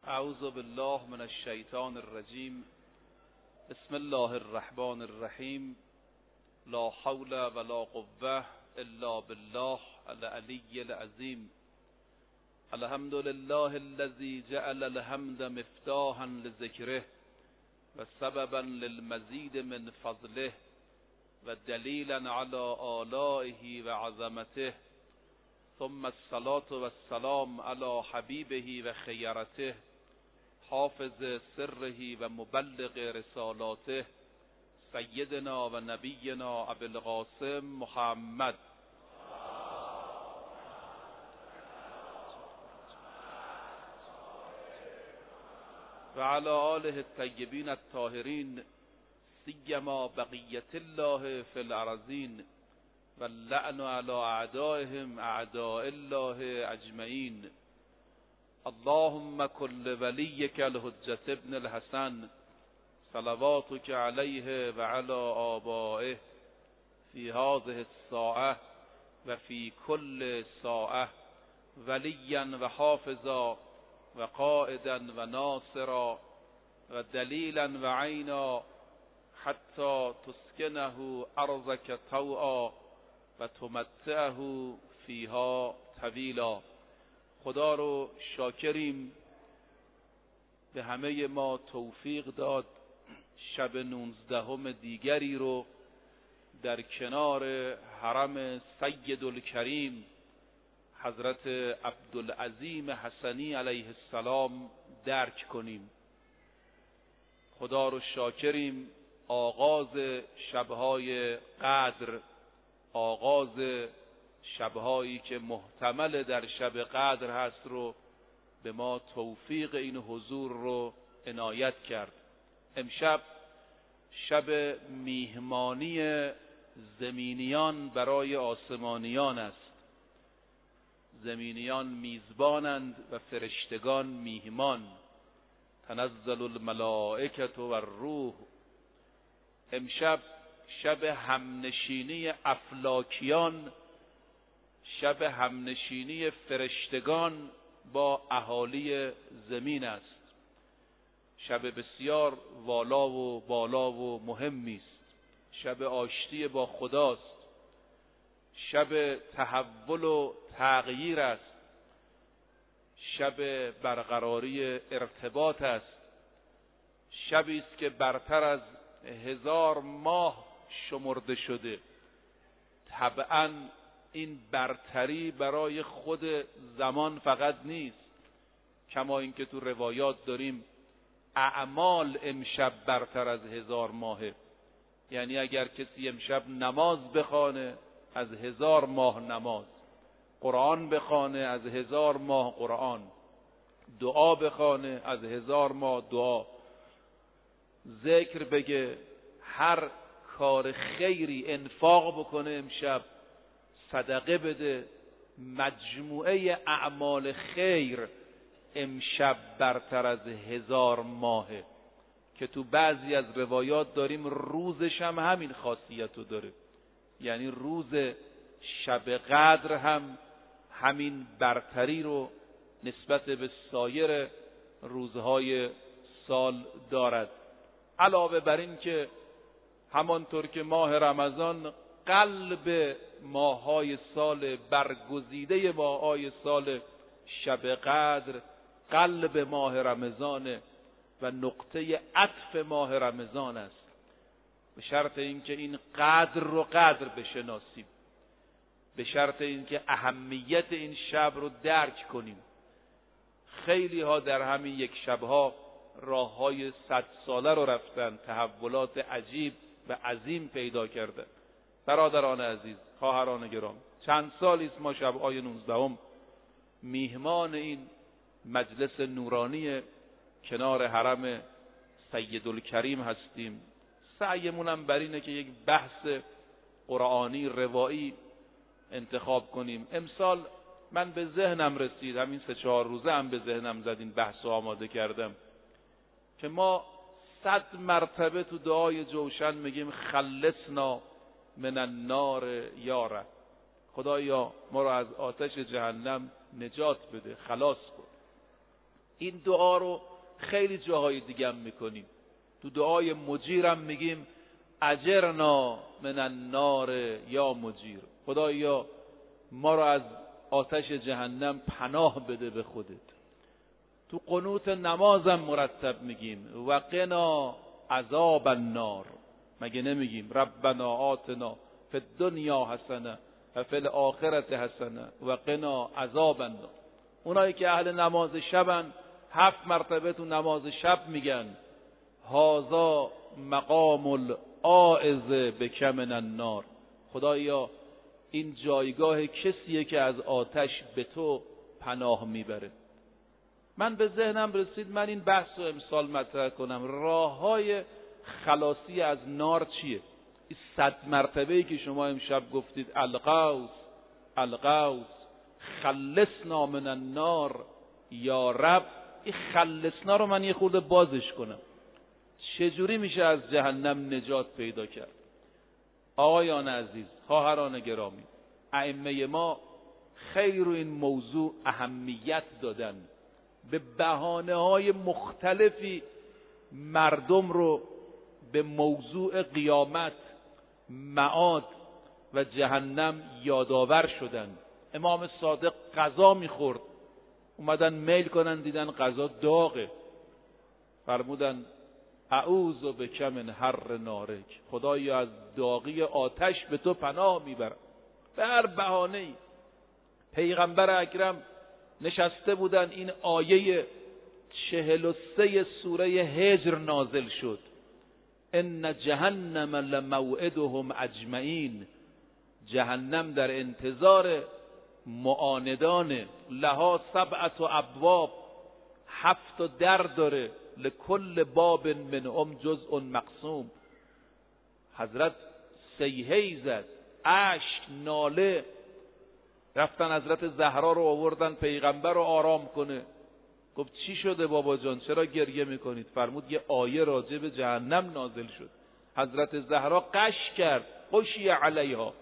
اعوذ بالله من الشیطان الرجیم. بسم الله الرحمن الرحیم. لا حول ولا قوة الا بالله العلی العظیم. الحمد لله الذي جعل الحمد مفتاحا لذکره و سببا للمزید من فضله و دلیلا على آلائه و عظمته. ثم الصلاة والسلام على حبیبه و خیرته حافظ سره و مبلغ رسالاته سیدنا و نبینا ابی القاسم محمد و علی آله الطیبین الطاهرین سیما بقیت الله فی الارضین و اللعن علی اعدائهم اعداء الله اجمعین. اللهم كل وليك الحجة ابن الحسن صلواتك عليه وعلى آبائه في هذه الساعة وفي كل ساعة وليا وحافظا وقائدا وناصرا ودليلا وعينا حتى تسكنه أرضك طوعا وتمتعه فيها طويلا. خدا رو شاکریم، به همه ما توفیق داد شب 19 دیگری رو در کنار حرم سیدالکریم حضرت عبدالعظیم حسنی علیه السلام درک کنیم. خدا رو شاکریم، آغاز شبهای قدر، آغاز شبهایی که محتمل در شب قدر هست رو به ما توفیق این حضور رو عنایت کرد. امشب شب میهمانی زمینیان برای آسمانیان است. زمینیان میزبانند و فرشتگان میهمان. تنزل الملائکة و الروح. امشب شب همنشینی افلاکیان، شب همنشینی فرشتگان با اهالی زمین است. شب بسیار والا و بالا و مهمی است. شب آشتی با خداست. شب تحول و تغییر است. شب برقراری ارتباط است. شبی است که برتر از 1000 ماه شمرده شده. طبعاً این برتری برای خود زمان فقط نیست، کما اینکه تو روایات داریم اعمال امشب برتر از 1000 ماهه. یعنی اگر کسی امشب نماز بخوانه از 1000 ماه نماز، قرآن بخوانه از 1000 ماه قرآن، دعا بخوانه از 1000 ماه دعا، ذکر بگه، هر کار خیری انفاق بکنه امشب، صدقه بده، مجموعه اعمال خیر امشب برتر از 1000 ماهه که تو بعضی از روایات داریم روزش هم همین خاصیت رو داره. یعنی روز شب قدر هم همین برتری رو نسبت به سایر روزهای سال دارد. علاوه بر این که همانطور که ماه رمضان قلب ماه‌های سال، برگزیده ماه‌های سال، شب قدر قلب ماه رمضان و نقطه عطف ماه رمضان است. به شرط اینکه این قدر رو قدر بشناسیم، به شرط اینکه اهمیت این شب رو درک کنیم. خیلی ها در همین یک شبها راه‌های 100 ساله رو رفتن، تحولات عجیب و عظیم پیدا کردن. برادران عزیز، خواهران گرام، چند سالی است ما شب‌های 19 میهمان این مجلس نورانی کنار حرم سیدالکریم هستیم. سعیمون هم بر اینه که یک بحث قرآنی روایی انتخاب کنیم. امسال من به ذهنم رسید، همین 3-4 روزه هم به ذهنم زد، این بحث رو آماده کردم که ما 100 مرتبه تو دعای جوشن میگیم خلصنا من النار یا رب. خدایا ما رو از آتش جهنم نجات بده، خلاص کن. این دعا رو خیلی جاهای دیگه هم میکنیم. تو دعای مجیرم میگیم اجرنا من النار یا مجیر، خدایا ما رو از آتش جهنم پناه بده به خودت. تو قنوت نمازم مرتب میگیم و قنا عذاب النار، مگه نمیگیم ربنا آتنا فی الدنیا حسنه و فی الاخرة حسنه و قنا عذاب النار. اونایی که اهل نماز شبن 7 مرتبه تو نماز شب میگن هذا مقام العائذ بک من النار، خدایا این جایگاه کسیه که از آتش به تو پناه میبره. من به ذهنم رسید من این بحث رو امسال مطرح کنم، راههای خلاصی از نار چیه؟ این 100 مرتبه‌ای که شما امشب گفتید الغوث الغوث خلصنا من النار یا رب، این خلصنا رو من یه خورده بازش کنم. چجوری میشه از جهنم نجات پیدا کرد؟ آقایان عزیز، خواهران گرامی، ائمه ما خیلی رو این موضوع اهمیت دادن، به بهانه‌های مختلفی مردم رو به موضوع قیامت، معاد و جهنم یادآور شدن. امام صادق غذا میخورد، اومدن میل کنن دیدن غذا داغه، فرمودن اعوذ بک من حر نارک، خدایا از داغی آتش به تو پناه میبرم. به هر بهانه‌ای پیغمبر اکرم نشسته بودن، این آیه 43 سوره هجر نازل شد، ان جهنم لموعدهم اجمعین، جهنم در انتظار معاندانه، لها 7 ابواب، 7 در داره، لکل باب منهم جزء مقسوم. حضرت صیحه‌ای زد، اشک، ناله، رفتن حضرت زهرا رو آوردن پیغمبر رو آرام کنه. گفت چی شده بابا جان، چرا گریه میکنید؟ فرمود یه آیه راجع به جهنم نازل شد. حضرت زهرا قش کرد، خشی علیها،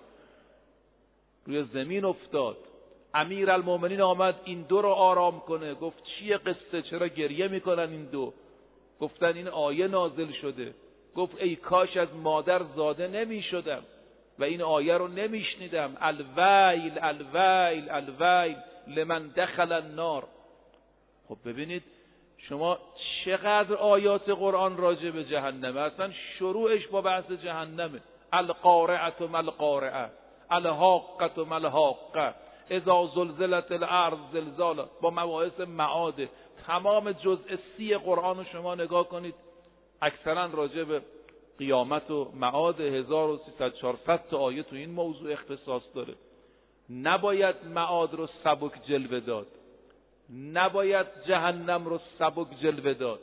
روی زمین افتاد. امیرالمومنین آمد این دو رو آرام کنه، گفت چیه قصه، چرا گریه میکنن این دو؟ گفتن این آیه نازل شده. گفت ای کاش از مادر زاده نمیشدم و این آیه رو نمیشنیدم، الویل الویل الویل لمن دخل النار. خب ببینید شما چقدر آیات قرآن راجع به جهنمه، اصلا شروعش با بحث جهنمه. القارعه ما القارعه، الحاقه ما الحاقه، اذا زلزلت الارض زلزالا، با مباحث معاد. تمام جزء 30 قرآن رو شما نگاه کنید، اکثرا راجع به قیامت و معاد. 1300-400 تا آیه تو این موضوع اختصاص داره. نباید معاد رو سبک جلوه داد، نباید جهنم رو سبک جلوه داد.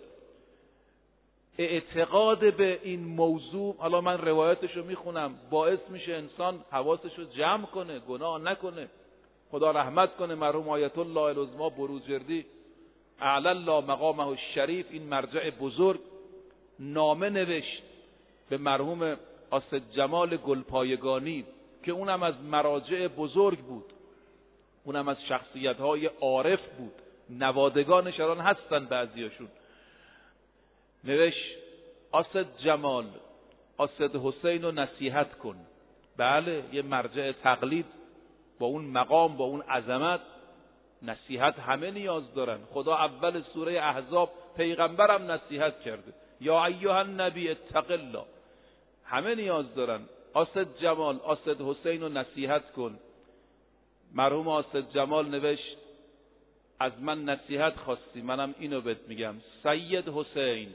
اعتقاد به این موضوع، حالا من روایتش رو میخونم، باعث میشه انسان حواسش رو جمع کنه، گناه نکنه. خدا رحمت کنه مرحوم آیت الله العظما بروجردی اعلی الله مقامه الشریف، این مرجع بزرگ، نامه نوشت به مرحوم اسدجمال گلپایگانی که اونم از مراجع بزرگ بود، اونم از شخصیت‌های عارف بود، نوادگانش الان هستن بعضیاشون. نوشت اسدجمال، اسد حسین رو نصیحت کن. بله، یه مرجع تقلید با اون مقام، با اون عظمت، نصیحت همه نیاز دارن. خدا اول سوره احزاب پیغمبرم نصیحت کرده، یا ایها النبی اتق الله. همه نیاز دارن. اسد جمال، اسد حسین رو نصیحت کن. مرحوم اسد جمال نوشت از من نصیحت خواستی، منم اینو بهت میگم. سید حسین،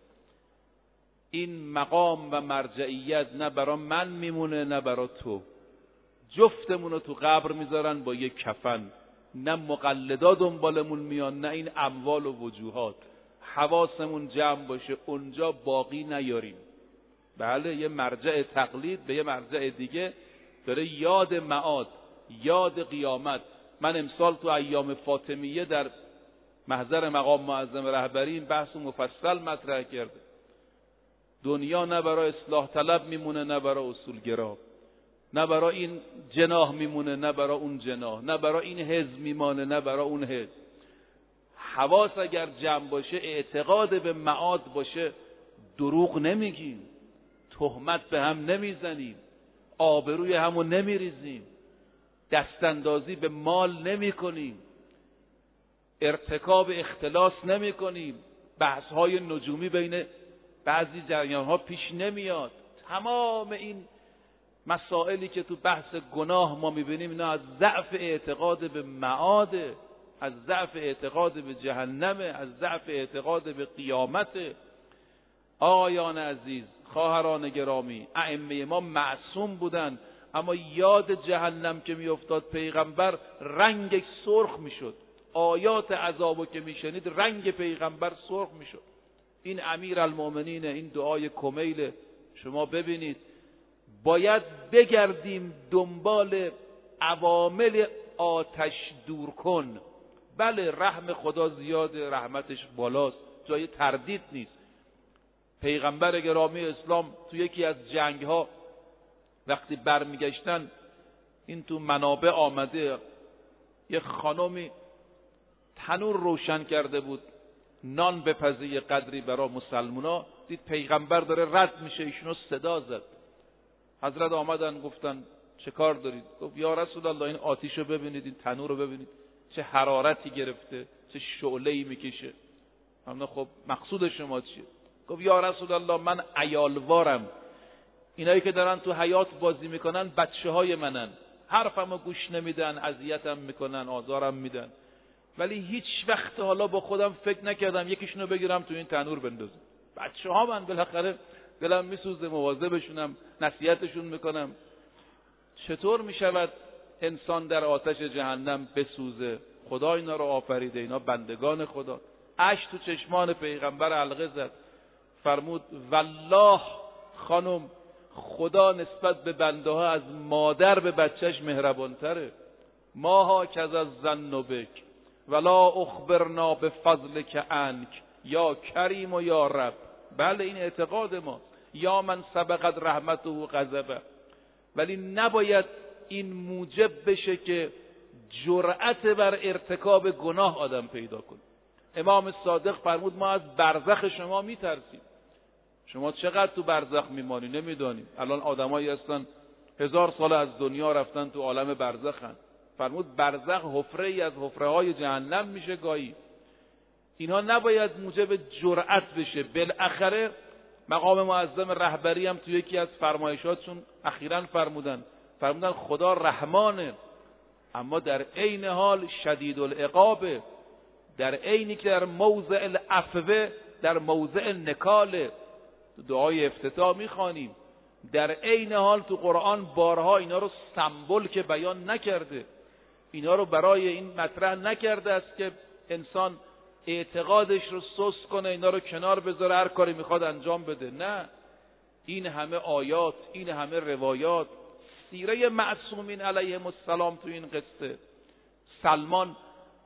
این مقام و مرجعیت نه برا من میمونه نه برا تو، جفتمون رو تو قبر میذارن با یک کفن، نه مقلدا دنبالمون میان نه این اموال و وجوهات. حواسمون جمع باشه اونجا باقی نیاریم. بله، یه مرجع تقلید به یه مرجع دیگه داره یاد معاد، یاد قیامت. من امسال تو ایام فاطمیه در محضر مقام معظم رهبری این بحث مفصل مطرح کرده. دنیا نه برای اصلاح طلب میمونه نه برای اصولگرا، نه برای این جناح میمونه نه برای اون جناح، نه برای این حزب میمانه نه برای اون حزب. حواس اگر جمع باشه، اعتقاد به معاد باشه، دروغ نمیگیم، تهمت به هم نمیزنیم، آبروی همو نمیریزیم، دستاندازی به مال نمی کنیم، ارتکاب اختلاس نمی کنیم، بحث‌های نجومی بین بعضی جریان‌ها پیش نمیاد. تمام این مسائلی که تو بحث گناه ما میبینیم اینا از ضعف اعتقاد به معاده، از ضعف اعتقاد به جهنمه، از ضعف اعتقاد به قیامته. آقایان عزیز، خواهران گرامی، ائمه ما معصوم بودن، اما یاد جهنم که میافتاد پیغمبر رنگ سرخ میشد. آیات عذابو که میشنید رنگ پیغمبر سرخ میشد. این امیرالمومنین، این دعای کمیل شما ببینید. باید بگردیم دنبال عوامل آتش دور کن. بله رحم خدا زیاده، رحمتش بالاست، جای تردید نیست. پیغمبر گرامی اسلام تو یکی از جنگ‌ها وقتی برمیگشتن، این تو منابع آمده، یه خانمی تنور روشن کرده بود نان بپزه یه قدری برای مسلمونا، دید پیغمبر داره رد میشه، ایشونو صدا زد. حضرت آمدن گفتن چه کار دارید؟ گفت یا رسول الله این آتیشو ببینید، این تنور رو ببینید چه حرارتی گرفته، چه شعله‌ای میکشه. همون خب مقصود شما چیه؟ گفت یا رسول الله من عیالوارم، اینایی که دارن تو حیات بازی میکنن بچه‌های منن، حرفمو گوش نمیدن، اذیتم میکنن، آزارم میدن، ولی هیچ وقت حالا با خودم فکر نکردم یکیشونو بگیرم تو این تنور بندازم. بچه‌ها من بالاخره دلم میسوزه، مواظبشونم، نصیحتشون میکنم. چطور میشود انسان در آتش جهنم بسوزه؟ خدا اینا رو آفریده، اینا بندگان خدا. اشک تو چشمان پیغمبر حلقه زد، فرمود والله خانم، خدا نسبت به بنده ها از مادر به بچهش مهربانتره. ماها کز از ظن بک ولا اخبرنا بفضلک عنک یا کریم و یا رب. بله این اعتقاد ما، یا من سبقت رحمته و غضبه، ولی نباید این موجب بشه که جرأت بر ارتکاب گناه آدم پیدا کنه. امام صادق فرمود ما از برزخ شما میترسیم. شما چقدر تو برزخ میمانی نمیدانیم. الان آدمایی هستن 1000 سال از دنیا رفتن تو عالم برزخن. فرمود برزخ حفره ای از حفره های جهنم میشه گاهی. اینها نباید موجب جرأت بشه. بالاخره مقام معظم رهبری هم تو یکی از فرمایشاتشون اخیراً فرمودن خدا رحمانه، اما در عین حال شدید العقابه، در عینی که در موضع العفو، در موضع نکاله. دعای افتتاح میخوانیم، در عین حال تو قرآن بارها اینا رو سمبل که بیان نکرده، اینا رو برای این مطرح نکرده است که انسان اعتقادش رو سست کنه، اینا رو کنار بذاره، هر کاری میخواد انجام بده. نه، این همه آیات، این همه روایات، سیره معصومین علیهم السلام تو این قصه. سلمان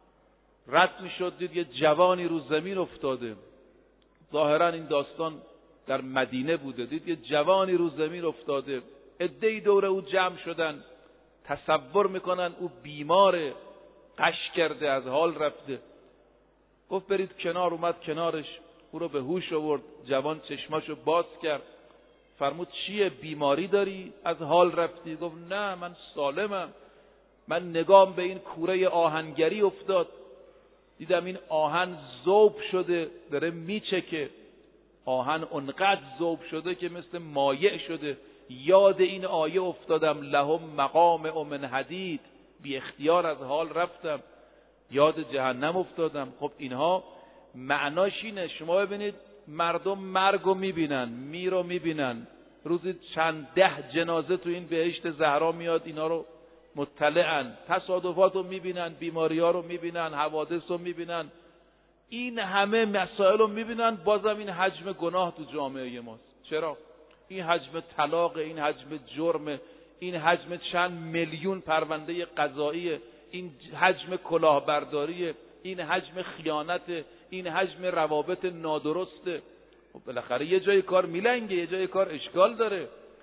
رد میشد، دید یه جوانی رو زمین افتاده، ظاهرا این داستان در مدینه بوده، دید یه جوانی رو زمین افتاده، عده‌ای دور او جمع شدن، تصور میکنن او بیماره، غش کرده، از حال رفته. گفت برید کنار. اومد کنارش، او رو به هوش آورد. جوان چشماشو باز کرد، فرمود چیه، بیماری داری، از حال رفتی؟ گفت نه من سالمم، من نگام به این کوره آهنگری افتاد، دیدم این آهن ذوب شده داره میچکه، آهن اونقدر ذوب شده که مثل مایع شده، یاد این آیه افتادم لهم مقامع من حدید، بی اختیار از حال رفتم، یاد جهنم افتادم. خب اینها معناش اینه. شما ببینید مردم مرگو میبینن، میرو میبینن، روزی چند 10 جنازه تو این بهشت زهرا میاد، اینا رو مطلعن، تصادفات رو میبینن، بیماری ها رو میبینن، حوادث رو میبینن، این همه مسائل رو میبینن، بازم این حجم گناه تو جامعه ماست. چرا؟ این حجم طلاق، این حجم جرم، این حجم چند میلیون پرونده قضایی، این حجم کلاهبرداری، این حجم خیانت، این حجم روابط نادرسته. خب بالاخره یه جای کار میلنگه، یه جای کار اشکال داره.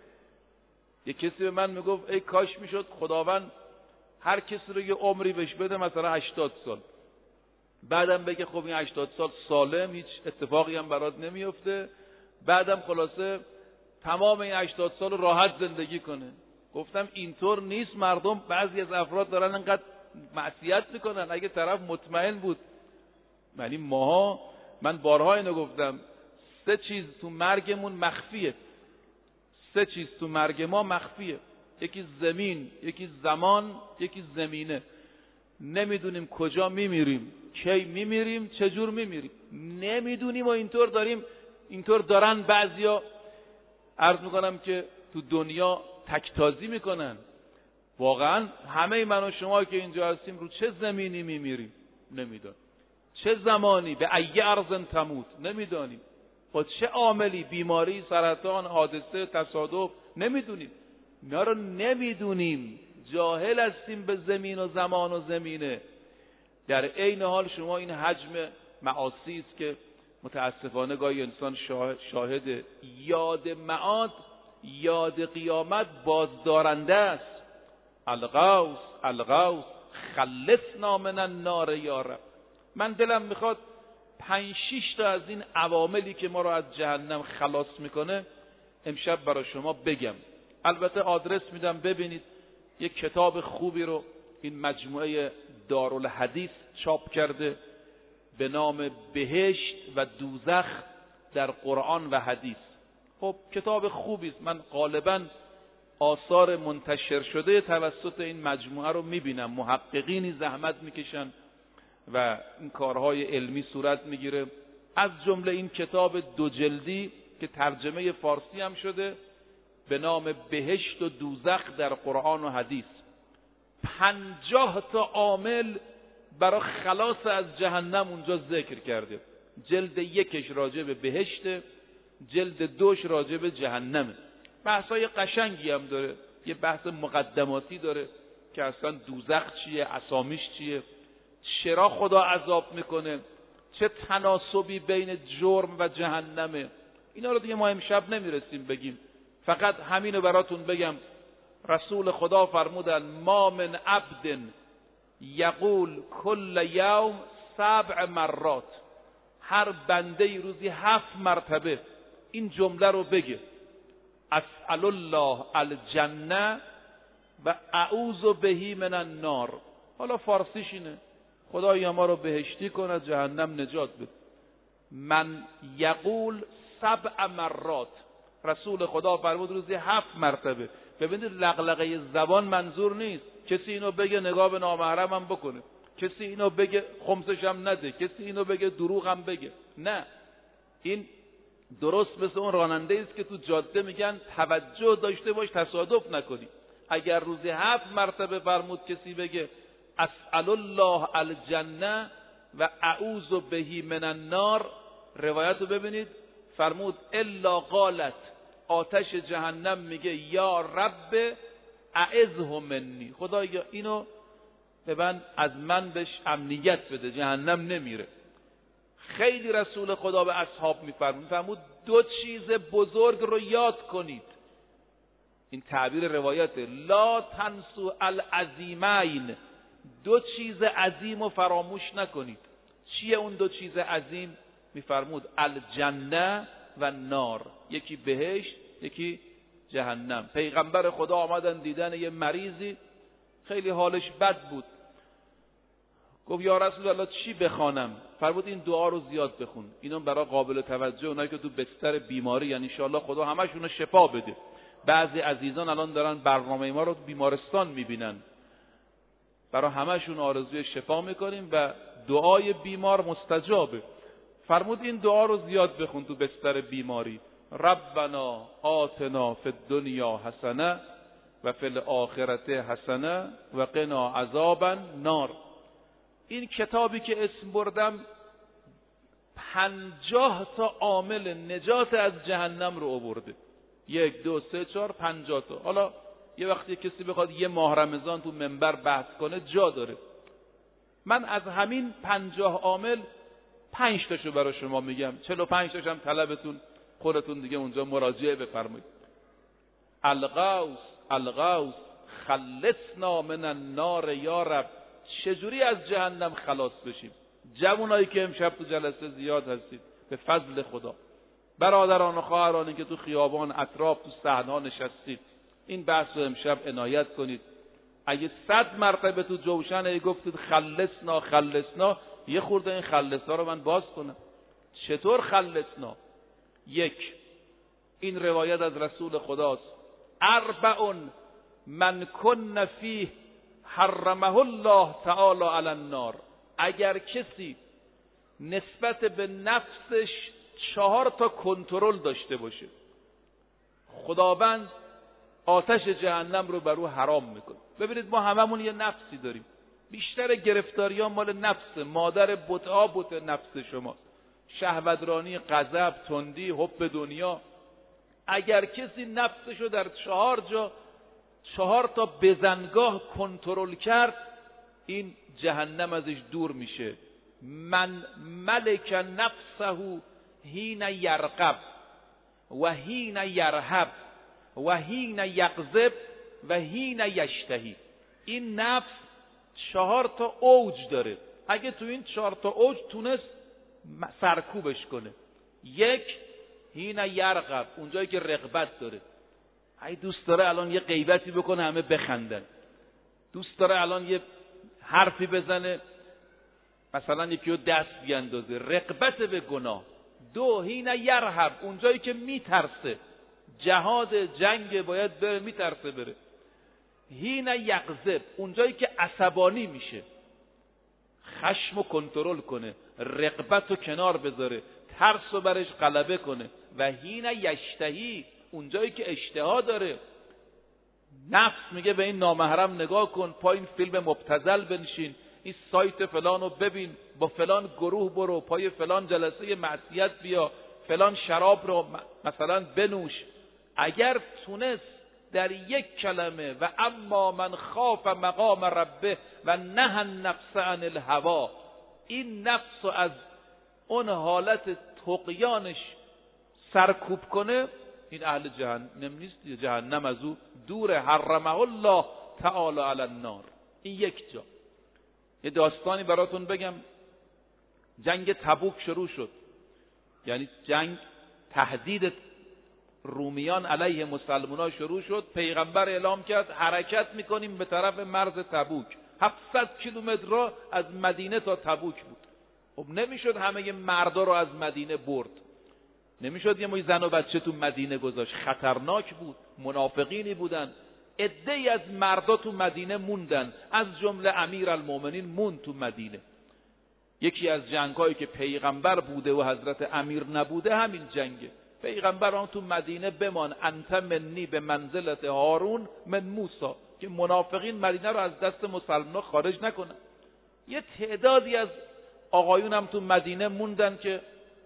یه کسی به من میگفت ای کاش میشد خداوند هر کسی رو یه عمری بهش بده، مثلا 80 سال. بعدم بگه خب این 80 سال سالم هیچ اتفاقی هم برات نمیفته، بعدم خلاصه تمام این 80 سال راحت زندگی کنه. گفتم اینطور نیست. مردم، بعضی از افراد دارن انقدر معصیت میکنن. اگه طرف مطمئن بود، یعنی ماها، من بارها اینو گفتم، 3 چیز تو مرگمون مخفیه. 3 چیز تو مرگ ما مخفیه. یکی زمین، یکی زمان، یکی زمینه. نمیدونیم کجا میمیریم، کی میمیریم، چجور میمیریم، نمیدونیم. و اینطور دارن بعضیا، عرض میکنم که تو دنیا تکتازی میکنن. واقعا همه من و شما که اینجا هستیم رو چه زمینی میمیریم نمیدونیم، چه زمانی، به ای ارض تموت نمیدونیم، با چه عاملی، بیماری، سرطان، حادثه، تصادف، نمیدونیم. اینا رو نمیدونیم، جاهل هستیم به زمین و زمان و زمینه. در عین حال شما این حجم معاصی است که متاسفانه گاهی انسان شاهد یاد معاد، یاد قیامت بازدارنده است. الغوث الغوث خلصنا من النار یا رب. من دلم میخواد 5-6 تا از این عواملی که ما رو از جهنم خلاص میکنه امشب برای شما بگم. البته آدرس میدم ببینید، یک کتاب خوبی رو این مجموعه دارالحدیث چاپ کرده به نام بهشت و دوزخ در قرآن و حدیث. خب کتاب خوبی است. من غالباً آثار منتشر شده توسط این مجموعه رو میبینم. محققینی زحمت میکشن و این کارهای علمی صورت میگیره. از جمله این کتاب 2 جلدی که ترجمه فارسی هم شده به نام بهشت و دوزخ در قرآن و حدیث. 50 تا عامل برای خلاص از جهنم اونجا ذکر کرده. جلد 1 راجع به بهشت، جلد 2 راجع به جهنمه. بحثای قشنگی هم داره. یه بحث مقدماتی داره که اصلا دوزخ چیه، اسامیش چیه، چرا خدا عذاب میکنه، چه تناسبی بین جرم و جهنمه. اینا رو دیگه ما امشب نمیرسیم بگیم. فقط همینو براتون بگم. رسول خدا فرمودن ما من عبد یقول کل یوم 7 مرات، هر بنده روزی 7 مرتبه این جمله رو بگه: اسأل الله الجنه و اعوذ به من النار. حالا فارسیش اینه: خدایا ما رو بهشتی کن، از جهنم نجات بده. من یقول 7 مرات، رسول خدا فرمود روزی 7 مرتبه. ببینید لغلقه زبان منظور نیست کسی اینو بگه نگاه به نامحرم هم بکنه، کسی اینو بگه خمسش هم نده، کسی اینو بگه دروغ هم بگه. نه، این درست مثل اون راننده است که تو جاده میگن توجه داشته باش تصادف نکنی. اگر روزی 7 مرتبه فرمود کسی بگه اسأل الله الجنه و اعوذ به من النار، روایت رو ببینید، فرمود الا قالت، آتش جهنم میگه یا رب اعذه منی، خدایا اینو به من، از من بهش امنیت بده، جهنم نمیره. خیلی رسول خدا به اصحاب میفرمود 2 چیز بزرگ رو یاد کنید. این تعبیر روایته: لا تنسوا العظیمین، 2 چیز عظیم رو فراموش نکنید. چیه اون 2 چیز عظیم؟ میفرمود الجنه و نار، یکی بهشت یکی جهنم. پیغمبر خدا آمدن دیدن یه مریضی خیلی حالش بد بود. گفت یا رسول الله چی بخوانم؟ فرمود این دعا رو زیاد بخون، اینا برای قابل توجه اونایی که تو بستر بیماری، یعنی ان شاءالله خدا همشون رو شفا بده. بعضی عزیزان الان دارن برنامه ما رو بیمارستان میبینن، برای همشون آرزوی شفا میکنیم و دعای بیمار مستجابه. فرمود این دعا رو زیاد بخون تو بستر بیماری: ربنا آتنا فی الدنیا حسنه و فی الاخرة حسنه و قنا عذاب النار. این کتابی که اسم بردم 50 تا عامل نجات از جهنم رو آورده. 1 2 3 4 50 تا. حالا یه وقتی کسی بخواد یه ماه رمضان تو منبر بحث کنه جا داره. من از همین 50 عامل 5 تاشو برای شما میگم، 45 تاش هم طلبتون خودتون دیگه اونجا مراجعه بفرمایید. الغوث الغوث خلصنا من النار یا رب. چجوری از جهنم خلاص بشیم؟ جوانایی که امشب تو جلسه زیاد هستید به فضل خدا، برادران و خواهرانی که تو خیابان اطراف تو صحنه‌ها نشستید، این بحث رو امشب عنایت کنید. اگه 100 مرتبه تو جوشن گفتید خلصنا خلصنا، یه خورده این خلصنا رو من باز کنم. چطور خلصنا؟ یک، این روایت از رسول خداست: 4 من کن فیه حرمه الله تعالی علی النار. اگر کسی نسبت به نفسش 4 کنترل داشته باشه، خداوند آتش جهنم رو بر او حرام میکنه. ببینید ما هممون یه نفسی داریم، بیشتر گرفتاریان مال نفسه. مادر بت‌ها بت نفس شماست، شهوترانی، غضب، تندی، حب دنیا. اگر کسی نفسشو در 4 تا بزنگاه کنترل کرد، این جهنم ازش دور میشه. من ملک نفسه حین یرقب و حین یرهب و حین یغضب و حین یشتهی. این نفس 4 تا اوج داره. اگه تو این 4 تا اوج تونست سرکوبش کنه: 1 حین یرغب، اونجایی که رغبت داره. ای دوست داره الان یه غیبتی بکنه همه بخندن، دوست داره الان یه حرفی بزنه مثلا یکی رو دست بیندازه، رغبت به گناه. 2 حین یرهب، اونجایی که میترسه، جهاد جنگ باید بره، میترسه بره. حین یغضب، اونجایی که عصبانی میشه، خشمو کنترل کنه، رغبتو کنار بذاره، ترسو برش غلبه کنه. و حین یشتهی، اونجایی که اشتها داره، نفس میگه به این نامحرم نگاه کن، پای این فیلم مبتذل بنشین، این سایت فلانو ببین، با فلان گروه برو، پای فلان جلسه معصیت بیا، فلان شراب رو مثلا بنوش. اگر تونست در یک کلمه و اما من خاف مقام ربه و نهى النفس عن الهوا، این نفس رو از اون حالت طغیانش سرکوب کنه، این اهل جهنم نیست، جهنم از او دوره. حرمه الله تعالی علی النار. این یک جا. یه داستانی براتون بگم. جنگ تبوک شروع شد، یعنی جنگ، تهدید رومیان علیه مسلمانان شروع شد. پیغمبر اعلام کرد حرکت میکنیم به طرف مرز تبوک. 700 کیلومتر را از مدینه تا تبوک بود. خب نمیشد همه مردا رو از مدینه برد، نمیشد یه زن و بچه تو مدینه گذاشت، خطرناک بود. منافقینی بودن. عده‌ای از مردا تو مدینه موندن، از جمله امیرالمومنین موند تو مدینه. یکی از جنگ‌هایی که پیغمبر بوده و حضرت امیر نبوده همین جنگه. پیغمبر آن تو مدینه بمان، انت منی به منزلت هارون من موسی، که منافقین مدینه رو از دست مسلمان‌ها خارج نکنن. یه تعدادی از آقایون هم تو مدینه موندن که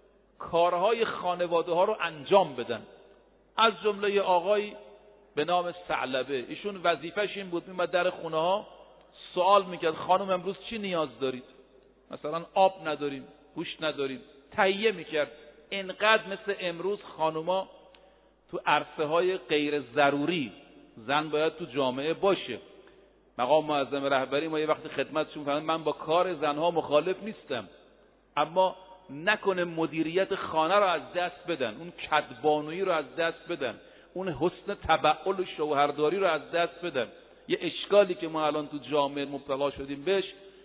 کارهای خانواده ها رو انجام بدن. از جمله یه آقای به نام ثعلبه، ایشون وظیفش این بود میمد در خونه ها سوال میکرد خانم امروز چی نیاز دارید؟ مثلا آب نداریم، گوشت نداریم. تهیه میکرد. اینقدر مثل امروز خانوما تو عرصه های غیر ضروری زن باید تو جامعه باشه. مقام معظم رهبری ما یه وقت خدمتشون فرمود من با کار زنها مخالف نیستم، اما نکنه مدیریت خانه رو از دست بدن، اون کدبانویی رو از دست بدن، اون حسن تبعل و شوهرداری رو از دست بدن. یه اشکالی که ما الان تو جامعه مبتلا شدیم بهش،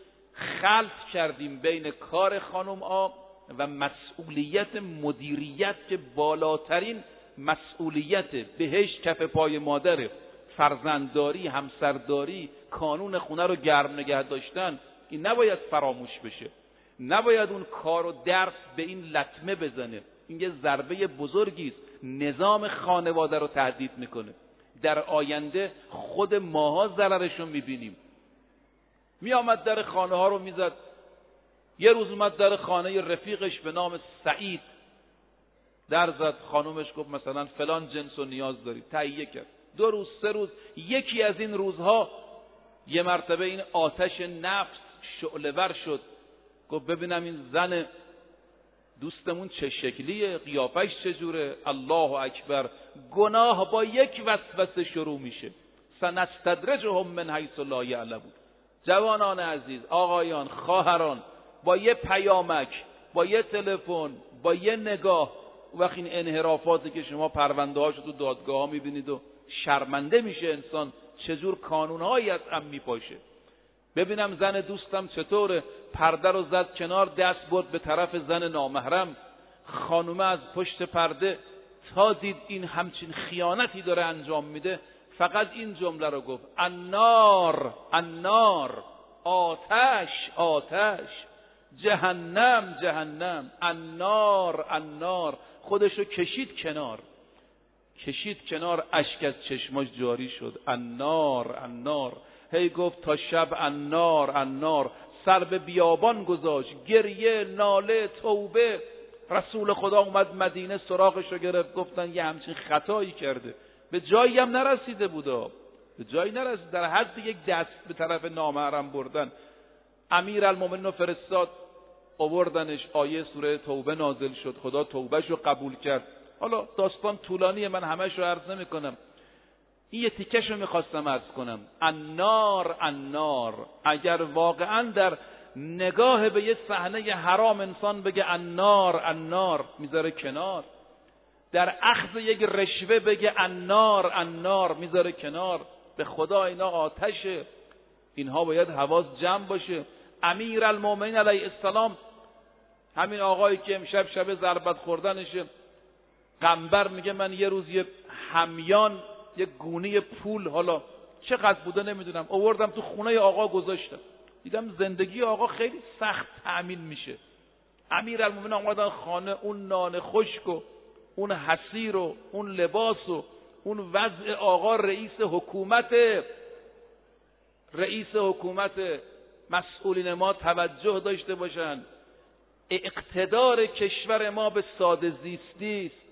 خلط کردیم بین کار خانم ها و مسئولیت مدیریت که بالاترین مسئولیت بهش کف پای مادره. فرزندداری، همسرداری، کانون خونه رو گرم نگه داشتن، این نباید فراموش بشه. نباید اون کار و درس به این لطمه بزنه. این یه ضربه بزرگی است، نظام خانواده رو تهدید میکنه. در آینده خود ماها ضررش رو میبینیم. میآمد در خانه ها رو میزد. یه روز اومد در خانه رفیقش به نام سعید، در زد. خانومش گفت مثلا فلان جنس رو نیاز داری، تهیه کرد. 2 روز 3 روز، یکی از این روزها یه مرتبه این آتش نفس شعله‌ور شد. گفت ببینم این زن دوستمون چه شکلیه، قیافش چجوره. الله اکبر. گناه با یک وسوسه شروع میشه. سنستدرجهم من حیث لا یعلمون. جوانان عزیز، آقایان، خواهران، با یه پیامک، با یه تلفن، با یه نگاه، وقتی این انحرافاتی که شما پرونده هاشو تو دادگاه ها میبینید و شرمنده میشه انسان، چجور کانونهایی از هم میپاشه. ببینم زن دوستم چطوره پرده رو زد کنار، دست برد به طرف زن نامحرم، خانومه از پشت پرده تا دید این همچین خیانتی داره انجام میده، فقط این جمله رو گفت: النار النار، آتش آتش، جهنم جهنم، النار النار. خودشو کشید کنار، اشک از چشماش جاری شد. النار النار، هی گفت تا شب النار النار. سر به بیابان گذاشت، گریه، ناله، توبه. رسول خدا اومد مدینه، سراغش رو گرفت، گفتن یه همچین خطایی کرده. به جایی هم نرسیده بودا، به جایی نرسید، در حد یک دست به طرف نامحرم بردن. امیرالمومنین رو فرستاد، آوردنش، آیه سوره توبه نازل شد، خدا توبهش رو قبول کرد. حالا داستان طولانیه، من همش رو عرض نمی کنم، این یه تیکش رو میخواستم عرض کنم. النار النار، اگر واقعا در نگاه به یه صحنه حرام انسان بگه النار النار، میذاره کنار. در اخذ یک رشوه بگه النار النار، میذاره کنار. به خدا اینا آتشه، اینها باید حواس جمع باشه. امیرالمومنین علیه السلام، همین آقایی که امشب شب ضربت خوردنشه، قنبر میگه من یه روز یه همیان، یه گونه پول، حالا چقدر بوده نمیدونم، آوردم تو خونه آقا گذاشتم، دیدم زندگی آقا خیلی سخت تأمین میشه. امیرالمومنین آمدن خانه، اون نان خشک و اون حصیر و اون لباس و اون وضع آقا رئیس حکومت. مسئولین ما توجه داشته باشن، اقتدار کشور ما به ساده زیستی است.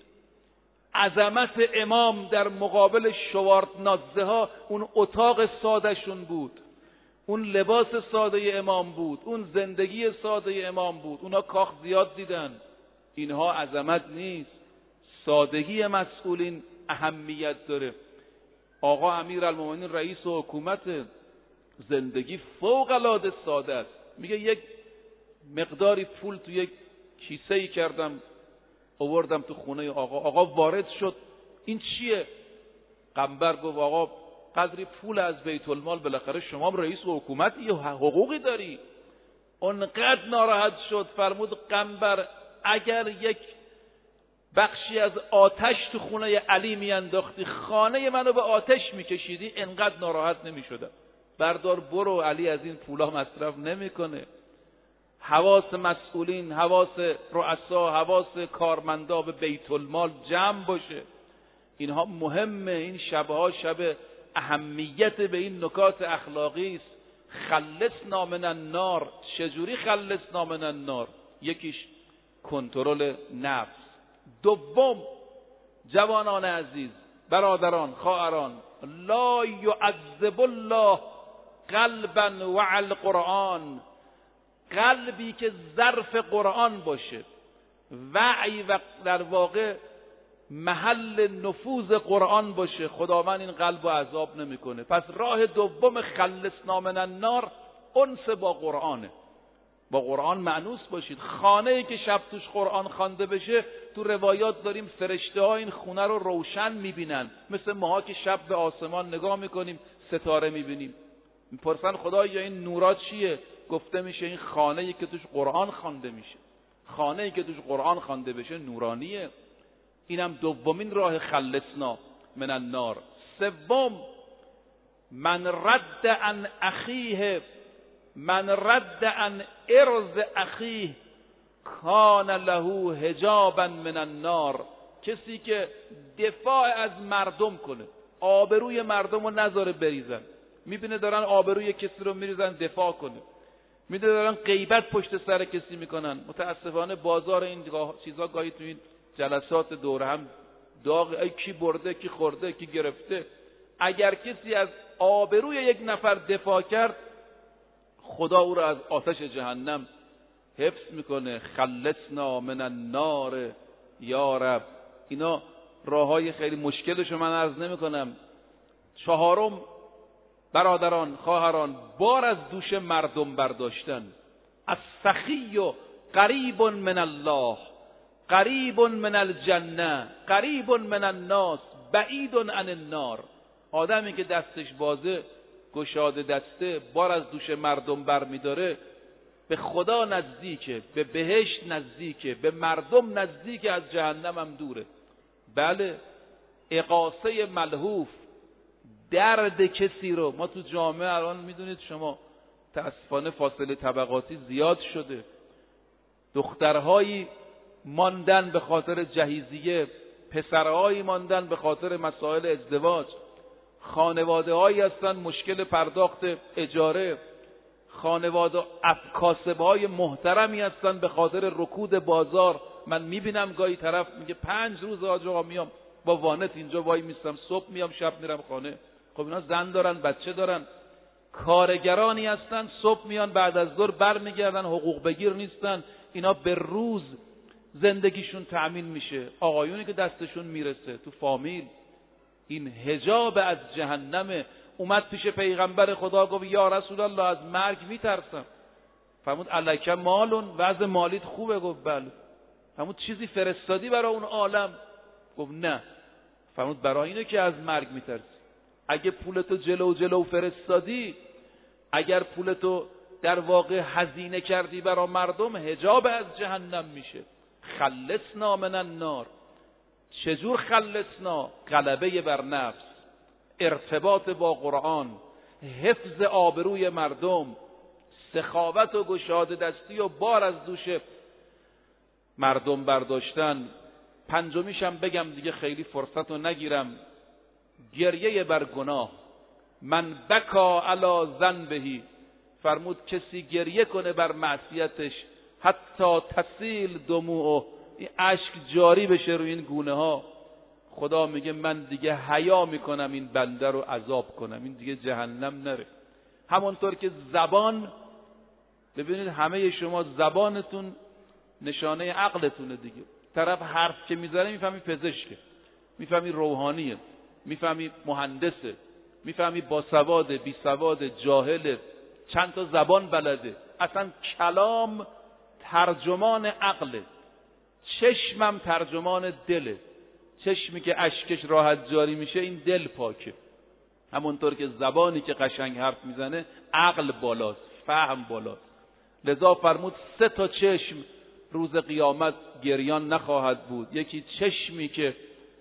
عظمت امام در مقابل شواردنادزه ها اون اتاق سادهشون بود، اون لباس ساده امام بود، اون زندگی ساده امام بود. اونا کاخ زیاد دیدن، اینها عظمت نیست. سادگی مسئولین اهمیت داره. آقا امیرالمومنین رئیس حکومت، زندگی فوق العاده ساده است. میگه یک مقداری پول تو یک کیسه‌ای کردم، آوردم تو خونه آقا. آقا وارد شد، این چیه؟ قنبر گفت آقا قدری پول از بیت المال، بالاخره شما هم رئیس حکومتی، یه حقوقی داری. اونقدر ناراحت شد، فرمود قنبر اگر یک بخشی از آتش تو خونه علی میانداختی، خانه منو به آتش میکشیدی، انقدر ناراحت نمیشدم. بردار برو، علی از این پولا مصرف نمیکنه. حواس مسئولین، حواس رؤسا، حواس کارمندا به بیت المال جمع باشه. اینها مهمه. این شبها شب اهمیت به این نکات اخلاقی است. خلصنا من النار. چجوری خلصنا من النار؟ یکیش کنترل نفس. دوم، جوانان عزیز، برادران، خواهران، لا یعذب الله قلبا وعى القرآن. قلبی که ظرف قرآن باشه، وعی و در واقع محل نفوذ قرآن باشه، خداوند این قلب رو عذاب نمیکنه. پس راه دوم خلصنا من النار انس با قرآنه. با قرآن مأنوس باشید. خانه‌ای که شب توش قرآن خوانده بشه، تو روایات داریم فرشته ها این خونه رو روشن میبینن، مثل ماها که شب به آسمان نگاه میکنیم ستاره میبینیم. میپرسن خدایا این نورا چیه؟ گفته میشه این خانه‌ای که توش قرآن خوانده میشه. خانه‌ای که توش قرآن خوانده بشه نورانیه. اینم دومین راه خلصنا من النار. سوم، من رد عن اخیه، من رد عن ارض اخیه کان له حجابا من النار. کسی که دفاع از مردم کنه، آبروی مردم رو نذاره بریزن، میبینه دارن آبروی کسی رو میریزن، دفاع کنه. میدونه دارن غیبت پشت سر کسی میکنن. متاسفانه بازار این چیزا گاهی تو این جلسات دور هم داغ، ای کی برده، کی خورده، کی گرفته. اگر کسی از آبروی یک نفر دفاع کرد، خدا او را از آتش جهنم حفظ میکنه. خلصنا من النار یا رب. اینا راههای خیلی مشکلشو من عرض نمیکنم. چهارم، برادران، خواهران، بار از دوش مردم برداشتن. السخی قریب من الله، قریب من الجنه، قریب من الناس، بعید عن النار. آدمی که دستش بازه، گشاده دسته، بار از دوش مردم برمیداره، به خدا نزدیکه، به بهشت نزدیکه، به مردم نزدیکه، از جهنم هم دوره. بله، اقاسه ملهوف، درد کسی رو ما تو جامعه الان میدونید شما متاسفانه فاصله طبقاتی زیاد شده. دخترهایی ماندن به خاطر جهیزیه، پسرهایی ماندن به خاطر مسائل ازدواج، خانواده‌هایی هستن مشکل پرداخت اجاره، خانواده کاسب‌های محترمی هستن به خاطر رکود بازار. من میبینم گاهی طرف میگه 5 روز آقا میام با وانت اینجا وای میستم، صبح میام شب میرم خانه. خب اینا زن دارن، بچه دارن، کارگرانی هستن، صبح میان بعد از ظهر برمیگردن، حقوق بگیر نیستن. اینا به روز زندگیشون تأمین میشه. آقایونی که دستشون میرسه تو فامیل، این حجاب از جهنمه. اومد پیش پیغمبر خدا گفت یا رسول الله از مرگ میترسم. فرمود الک مالون، وضع مالیت خوبه؟ گفت بله. فرمود چیزی فرستادی برای اون عالم؟ گفت نه. فرمود برای اینه که از مرگ میترسی. اگه پولتو جلو فرستادی، اگر پولتو در واقع هزینه کردی برای مردم، حجاب از جهنم میشه. خلصنا من النار. چجور خلصنا؟ غلبه بر نفس، ارتباط با قرآن، حفظ آبروی مردم، سخاوت و گشاده دستی و بار از دوش مردم برداشتن. پنجمیش هم بگم دیگه خیلی فرصت رو نگیرم، گریه بر گناه. من بکا علی ذنبه، فرمود کسی گریه کنه بر معصیتش حتی تسیل دموعه، این اشک جاری بشه روی این گونه ها، خدا میگه من دیگه حیا میکنم این بنده رو عذاب کنم، این دیگه جهنم نره. همونطور که زبان، ببینید همه شما زبانتون نشانه عقلتونه دیگه. طرف حرف که میزنه میفهمی پزشکه، میفهمی روحانیه، میفهمی مهندسه، میفهمی باسواد، بیسواد، جاهله، چند تا زبان بلده. اصلا کلام ترجمان عقله، چشمم ترجمان دله. چشمی که اشکش راحت جاری میشه این دل پاکه. همونطور که زبانی که قشنگ حرف میزنه عقل بالاست، فهم بالاست. لذا فرمود 3 تا چشم روز قیامت گریان نخواهد بود. یکی چشمی که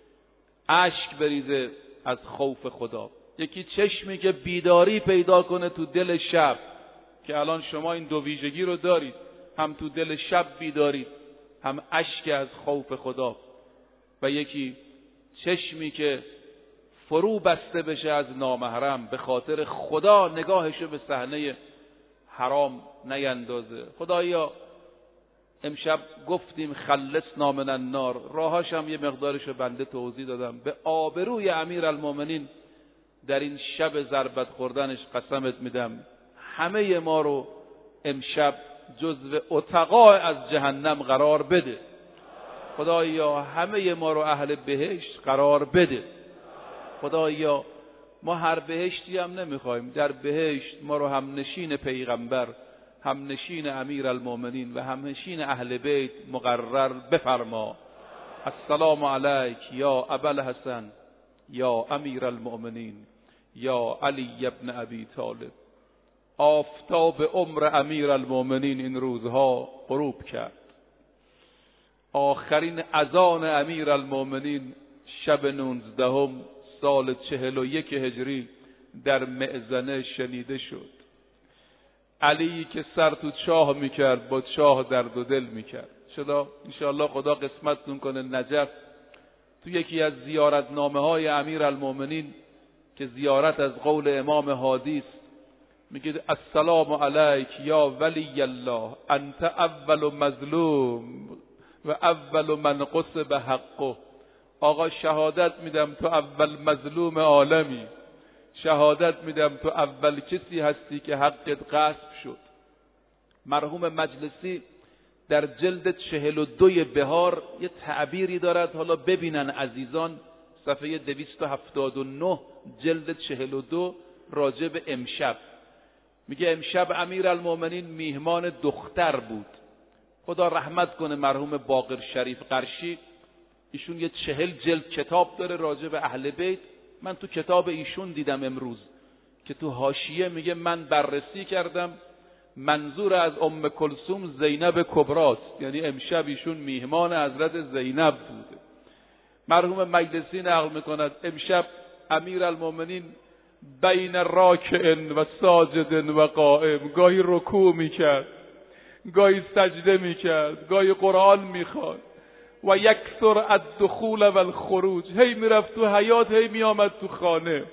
اشک بریزه از خوف خدا، یکی چشمی که بیداری پیدا کنه تو دل شب، که الان شما این 2 ویژگی رو دارید، هم تو دل شب بیدارید، هم اشک از خوف خدا. و یکی چشمی که فرو بسته بشه از نامحرم، به خاطر خدا نگاهشو به صحنه حرام نیندازه. خدایا امشب گفتیم خلصنا من النار، راهاش هم یه مقدارشو بنده توضیح دادم. به آبروی امیرالمومنین در این شب ضربت خوردنش قسمت میدم همه ما رو امشب جزو عتقاء از جهنم قرار بده. خدایا همه ما رو اهل بهشت قرار بده. خدایا ما هر بهشتی هم نمیخوایم، در بهشت ما رو هم نشین پیغمبر، هم نشین امیرالمومنین و هم نشین اهل بیت مقرر بفرما. السلام علیک یا ابوالحسن یا امیرالمومنین یا علی ابن ابی طالب. آفتاب عمر امیرالمومنین این روزها غروب کرد. آخرین اذان امیرالمومنین شب 19 سال 41 هجری در مئذنه شنیده شد. علی که سر تو چاه میکرد با چاه درد و دل میکرد. چرا؟ انشاءالله خدا قسمتتون کنه نجف تو یکی از زیارتنامه های امیرالمومنین که زیارت از قول امام هادی است، میگه السلام علیک یا ولی الله، انت اول مظلوم و اول من غصب حقه. آقا شهادت میدم تو اول مظلوم عالمی، شهادت میدم تو اول کسی هستی که حقت غصب شد. مرحوم مجلسی در جلد 42 بهار یه تعبیری دارد، حالا ببینن عزیزان، صفحه 279 جلد 42 راجع به امشب. میگه امشب امیرالمومنین میهمان دختر بود. خدا رحمت کنه مرحوم باقر شریف قرشی، ایشون یه 40 جلد کتاب داره راجع به اهل بیت. من تو کتاب ایشون دیدم امروز که تو حاشیه میگه من بررسی کردم، منظور از ام کلثوم زینب کبراست، یعنی امشب ایشون میهمان حضرت زینب بوده. مرحوم مجلسی نقل میکند امشب امیرالمومنین بین راکع و ساجد و قائم، گاهی رکوع میکرد، گاهی سجده میکرد، گاهی قرآن میخواند و یکثر الدخول و الخروج، هی میرفت تو حیاط هی میآمد تو خانه.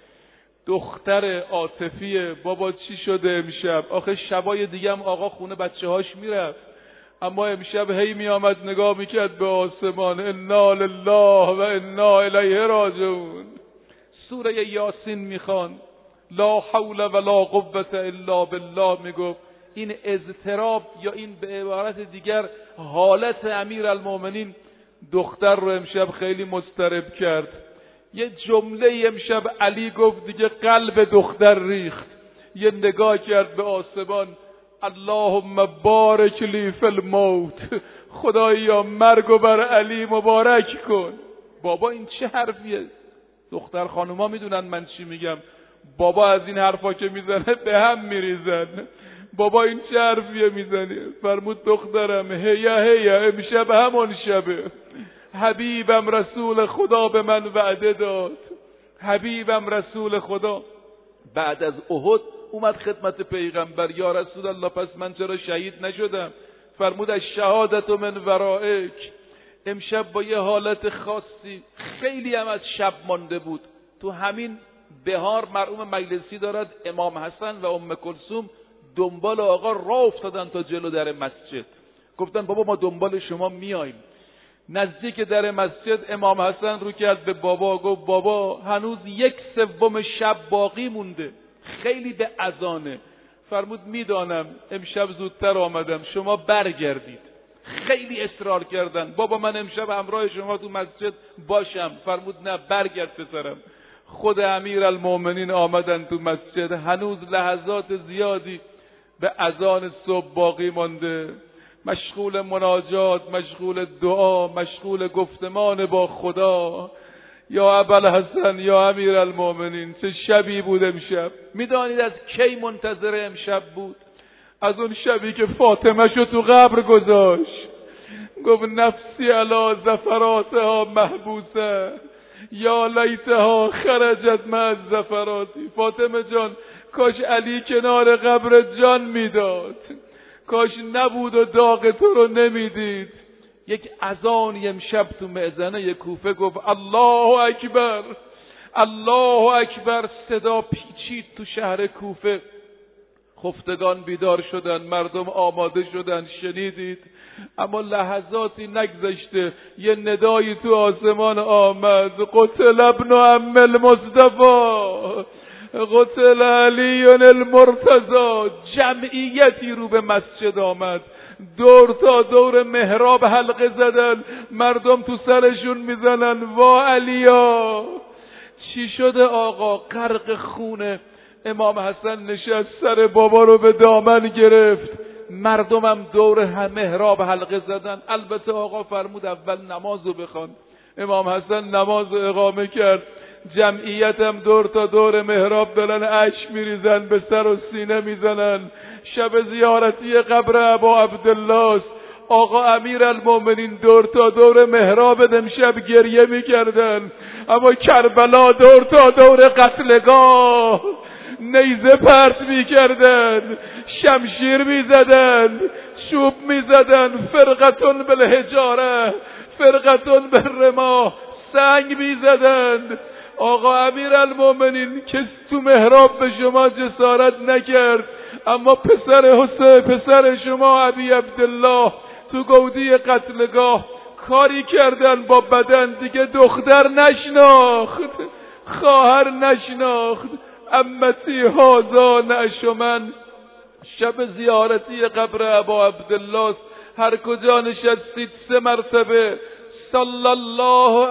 دختر عاطفیه بابا چی شده امشب؟ آخه شبای دیگه هم آقا خونه بچه‌هاش میرفت، اما امشب هی میآمد نگاه میکرد به آسمان. انا لله و انا الیه راجعون. سوره یاسین میخوان، لا حول ولا قوة الا بالله میگفت. این اضطراب یا این به عبارت دیگر حالت امیرالمومنین دختر رو امشب خیلی مضطرب کرد. یه جمله امشب علی گفت دیگه قلب دختر ریخت، یه نگاه کرد به آسمان، اللهم بارک لی فی الموت، خدایا مرگو بر علی مبارک کن. بابا این چه حرفیه؟ دختر خانوما میدونن من چی میگم. بابا از این حرفا که میزنه به هم میریزن. بابا این چه حرفیه میزنی؟ فرمود دخترم هیا امشب همون شبه، حبیبم رسول خدا به من وعده داد. حبیبم رسول خدا بعد از احد اومد خدمت پیغمبر، یا رسول الله پس من چرا شهید نشدم؟ فرمود الشهادة من ورائک. امشب با یه حالت خاصی، خیلی هم از شب مانده بود. تو همین بهار مرحوم مجلسی دارد امام حسن و ام کلثوم دنبال آقا راه افتادن تا جلو در مسجد. گفتن بابا ما دنبال شما میاییم. نزدیک در مسجد امام حسن رو کرد به بابا، گفت بابا هنوز 1/3 شب باقی مونده، خیلی به اذانه. فرمود میدانم امشب زودتر آمدم، شما برگردید. خیلی اصرار کردن بابا من امشب همراه شما تو مسجد باشم. فرمود نه برگرد پسرم. خود امیرالمومنین آمدن تو مسجد، هنوز لحظات زیادی به اذان صبح باقی مانده. مشغول مناجات، مشغول دعا، مشغول گفتمان با خدا. یا ابوالحسن یا امیرالمومنین چه شبی بود امشب. میدانید از کی منتظر امشب بود؟ از اون شبی که فاطمه شو تو قبر گذاشت، گفت نفسی علی زفراتها محبوسه یا لیتها خرجت مع الزفراتی. فاطمه جان کاش علی کنار قبر جان میداد، کاش نبود و داغ تو رو نمیدید. یک اذان امشب تو مئذنه کوفه گفت الله اکبر، الله اکبر. صدا پیچید تو شهر کوفه، خفتگان بیدار شدن، مردم آماده شدن. شنیدید؟ اما لحظاتی نگذشته یه ندایی تو آسمان آمد، قتل ابن عم المصطفى، قتل علی المرتضی. جمعیتی رو به مسجد آمد، دور تا دور محراب حلقه زدن، مردم تو سرشون میزنن وا علیا. چی شده آقا؟ غرق خونه. امام حسن نشست، سر بابا رو به دامن گرفت، مردمم دور محراب حلقه زدن. البته آقا فرمود اول نمازو بخوان. امام حسن نماز اقامه کرد، جمعیتم دور تا دور محراب دارن اشک میریزن، به سر و سینه میزنن. شب زیارتی قبر ابا عبدالله است. آقا امیرالمومنین دور تا دور محراب امشب گریه میکردن، اما کربلا دور تا دور قتلگاه نیزه پرت میکردن، شمشیر میزدن، چوب میزدن، فرقتون بالحجاره، فرقتون بالرماه، سنگ میزدن. آقا امیرالمومنین کس تو محراب به شما جسارت نکرد، اما پسر حسین، پسر شما ابی عبدالله تو گودی قتلگاه کاری کردن با بدن دیگه دختر نشناخت، خواهر نشناخت. امتی هازا نعش من. شب زیارتی قبر ابا عبدالله، هر کجا نشستید 3 مرتبه صلی الله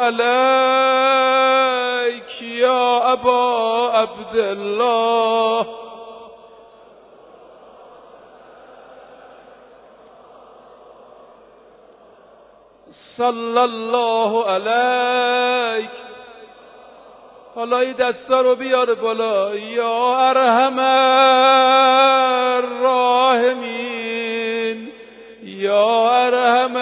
علیک یا ابا عبدالله، صلی الله علیک. حالا این دستا رو بیار بالا. یا ارحم الراحمین، یا ارحم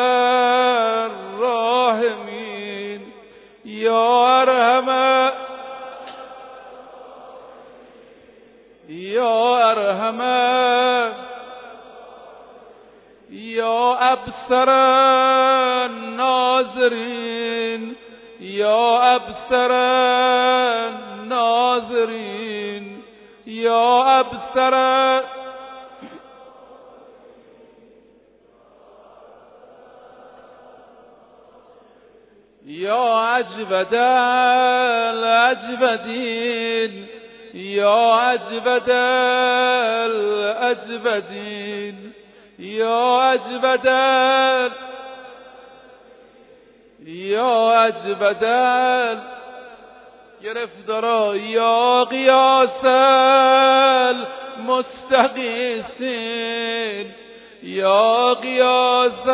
الراحمین، یا ارحم، یا ارحم، یا ابصر الناظرین، یا ابصر الناظرین، یا ابصر. یا اجود الاجودین، یا اجود الاجودین، یا اجود، یا اجود گرفتارا. یا قیاس المستغیثین، یا قیاس،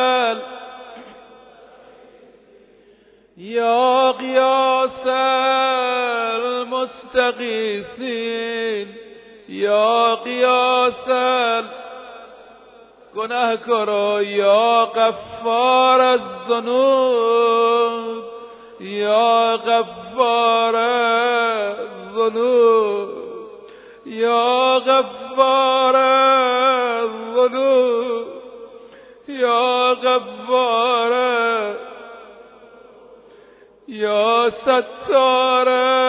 یا قیاس المستغیثین، یا قیاس گناهکارا. یا غفار الذنوب، یا غفار الذنوب، یا غفار الذنوب، یا غفار، یا ستار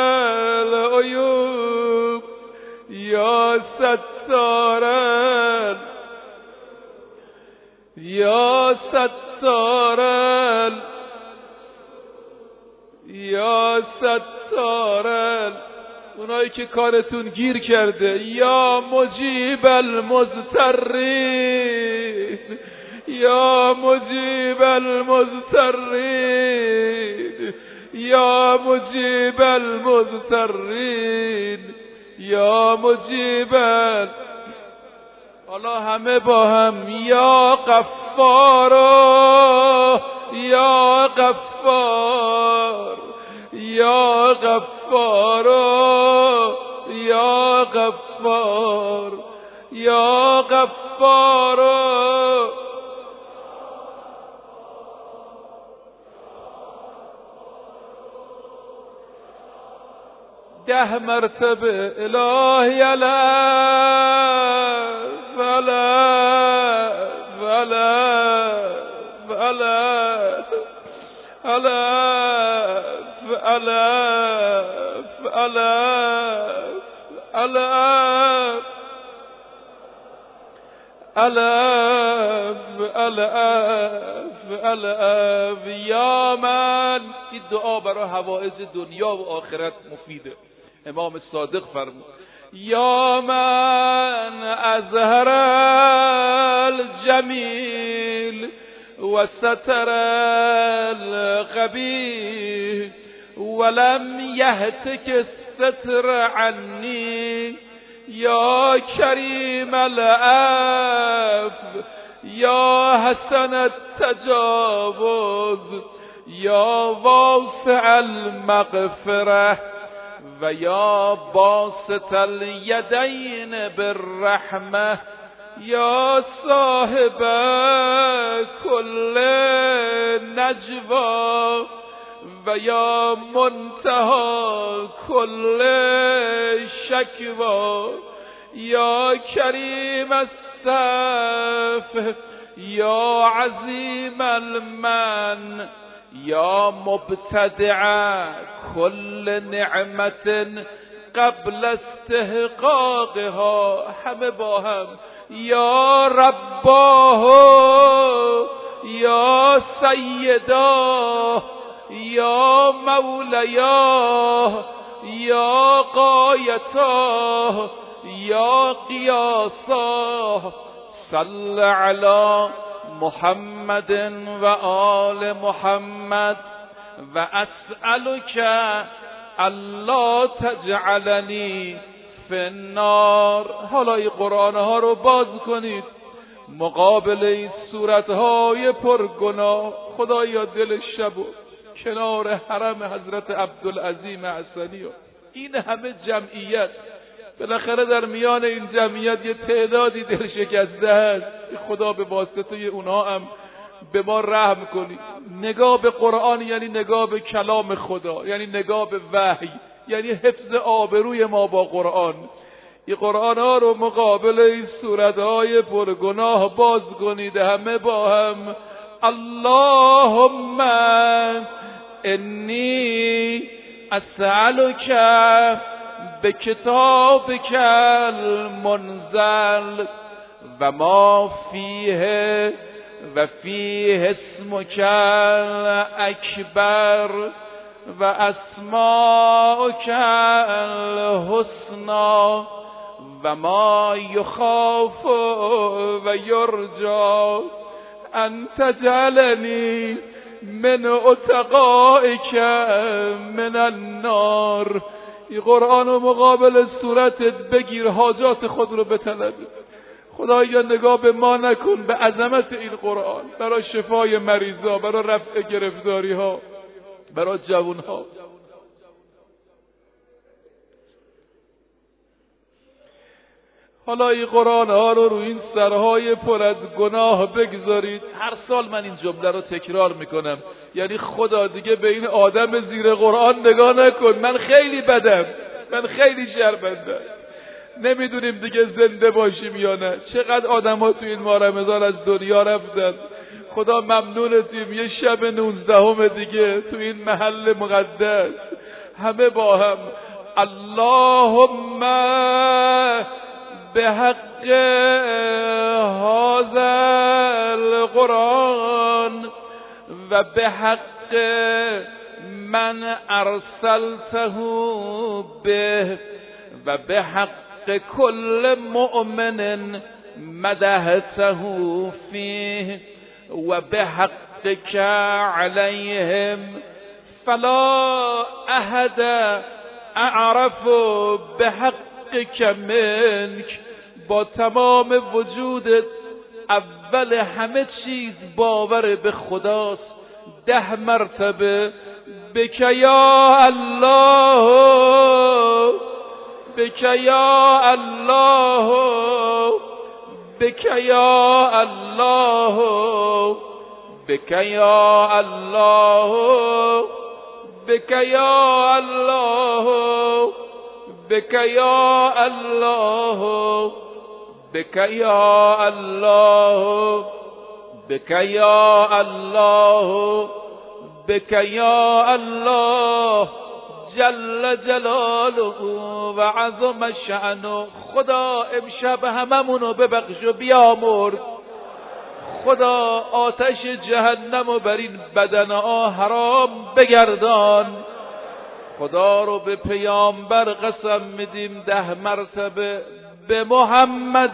العیوب، یا ستار، یا ستار، یا ستار اونایی که کارتون گیر کرده. یا مجیب المضطرین، یا مجیب المضطرین، یا مجیب المضطرین، یا مجیب. حالا همه با هم. یا غفار، یا غفار، یا غفار، یا غفار، یا غفار. 10 مرتبه. الهی الف الف الف الف الف الف الف الف الف الف. یا من. این دعا برای حوائج دنیا و آخرت مفیده. امام صادق فرمود یا من اظهر الجمیل و ستر القبیح ولم یهتک الستر عنی، یا کریم العفو، یا حسن التجاوز، یا واسع المغفره و یا باسط الیدین بالرحمه، یا صاحب کل نجوا و یا منتهى کل شکوا، یا کریم الصف، یا عظیم المن، یا مبتدع کل نعمت قبل استحقاقها. همه با هم. یا رباه، یا سیدا، یا مولیاه، یا قایتا، یا قیاسا. صل علی محمد و آل محمد و اسألک الا تجعلنی فی النار. حالا این قرآن ها رو باز کنید مقابل این صورت های پرگناه. خدایا دل شب و کنار حرم حضرت عبدالعظیم حسنی و این همه جمعیت، بالاخره در میان این جمعیت یه تعدادی دل شکسته هست، خدا به واسطه اونها هم به ما رحم کنی. نگاه به قرآن یعنی نگاه به کلام خدا، یعنی نگاه به وحی، یعنی حفظ آبروی ما با قرآن. این قرآن ها رو مقابل این صورت های پرگناه باز کنید همه با هم. اللهم انی اسألک بکتابک المنزل و ما فیه و فیه اسمک اکبر و اسماءک الحسنا و ما یخاف و یرجا ان تجعلنی من اتقائک من النار. این قرآن رو مقابل صورتت بگیر، حاجات خود رو بطلب. خدایا نگاه به ما نکن، به عظمت این قرآن، برای شفای مریضا، برای رفع گرفتاری ها، برای جوان ها. حالا این قرآن ها رو این سرهای پر از گناه بگذارید. هر سال من این جمله رو تکرار میکنم، یعنی خدا دیگه به این آدم زیر قرآن نگاه نکن، من خیلی بدم، من خیلی شرمندم، نمیدونیم دیگه زنده باشیم یا نه. چقدر آدم ها تو این ماه رمضان از دنیا رفتن. خدا ممنونتیم یه شب 19 دیگه تو این محل مقدس همه با هم اللهم به حق هذا القرآن و به حق من ارسلته به و به حق كل مؤمن مدحته فيه و به حقك عليهم فلا احد اعرف به حقك منك. با تمام وجودت اول همه چیز باور به خداست. 10 مرتبه بک یا الله، بک یا الله، بک یا الله، بک یا الله، بک یا الله، بک یا الله، بک یا الله، بک یا الله، بک یا الله جل جلاله و عظم شأنه. خدا امشب هممونو ببخش و بیامرز. خدا آتش جهنم و بر این بدنها حرام بگردان. خدا رو به پیامبر قسم میدیم 10 مرتبه به محمد،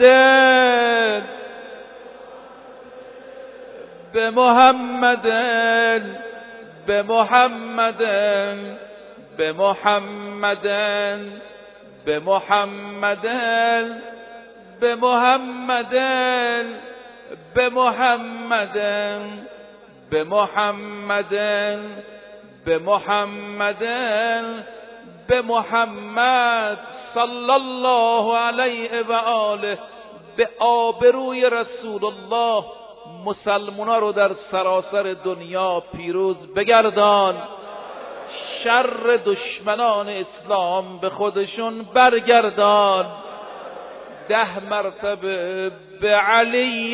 به محمد، به محمد، به محمد، به محمد، به محمد، به محمد، به محمد، به محمد، به محمد صلی الله علیه و آله. به آبروی رسول الله مسلمونا رو در سراسر دنیا پیروز بگردان. شر دشمنان اسلام به خودشون برگردان. 10 مرتبه به علی،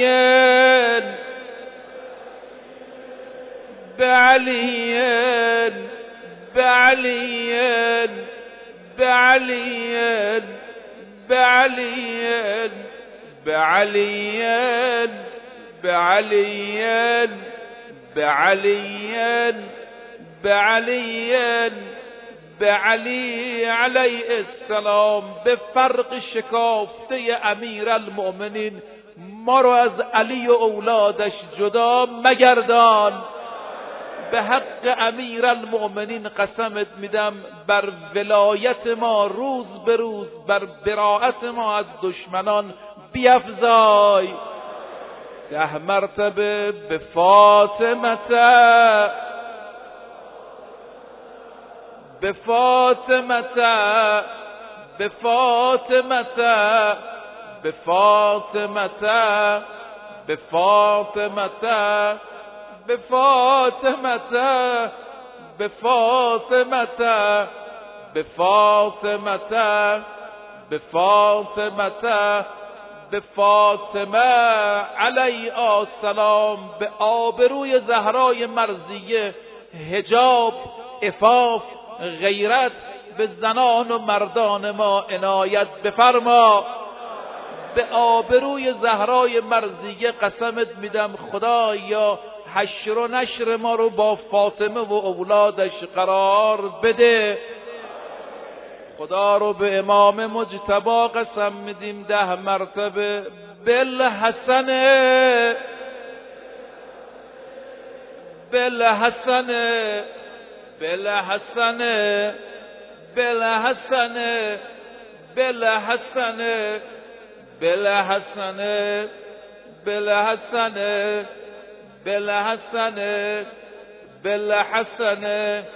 به علی، به علی، به علی، به علی، به علی، به علی، به علی، به علی، به علی علیه السلام. به فرق شکافته امیرالمؤمنین ما رو از علی و اولادش جدا مگردان. به حق امیرالمؤمنین قسمت میدم بر ولایت ما روز به روز بر براءت ما از دشمنان بیفزای. 10 مرتبه به فاطمه به فاطمه به فاطمه به فاطمه به فاطمه به فاطمه به فاطمه به فاطمه به فاطمه به فاطمه علیه السلام، به آبروی زهرای مرضیه، حجاب، عفاف، غیرت به زنان و مردان ما عنایت بفرما. به آبروی زهرای مرضیه قسمت میدم خدایا حشر و نشر ما رو با فاطمه و اولادش قرار بده. خدا رو به امام مجتبی قسم میدیم 10 مرتبه بالحسن بالحسن بالحسن بالحسن بالحسن بالحسن بالحسن بالحسن بالحسن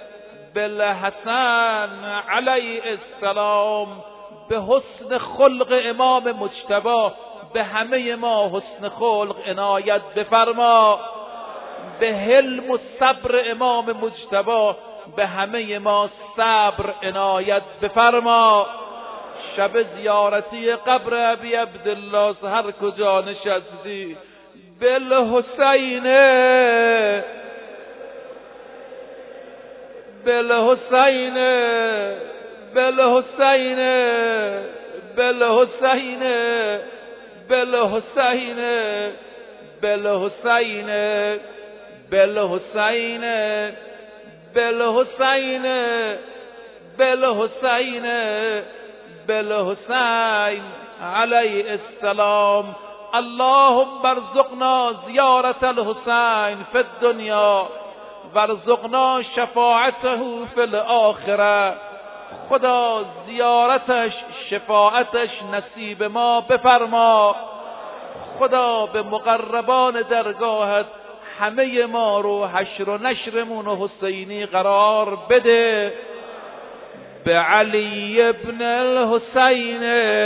بالحسن علیه السلام. به حسن خلق امام مجتبی به همه ما حسن خلق عنایت بفرما. به حلم و صبر امام مجتبی به همه ما صبر عنایت بفرما. شب زیارتی قبر ابی عبدالله هر کجا نشستی بالحسین بالحسین بالحسین بالحسین بالحسین بالحسین بالحسین بالحسین بالحسین بالحسین علیه السلام. اللهم ارزقنا زیارت الحسین فی الدنیا وارزقنا شفاعته فی الاخره. خدا زیارتش شفاعتش نصیب ما بفرما. خدا به مقربان درگاهت همه ما رو حشر و نشرمون و حسینی قرار بده. به علی ابن الحسین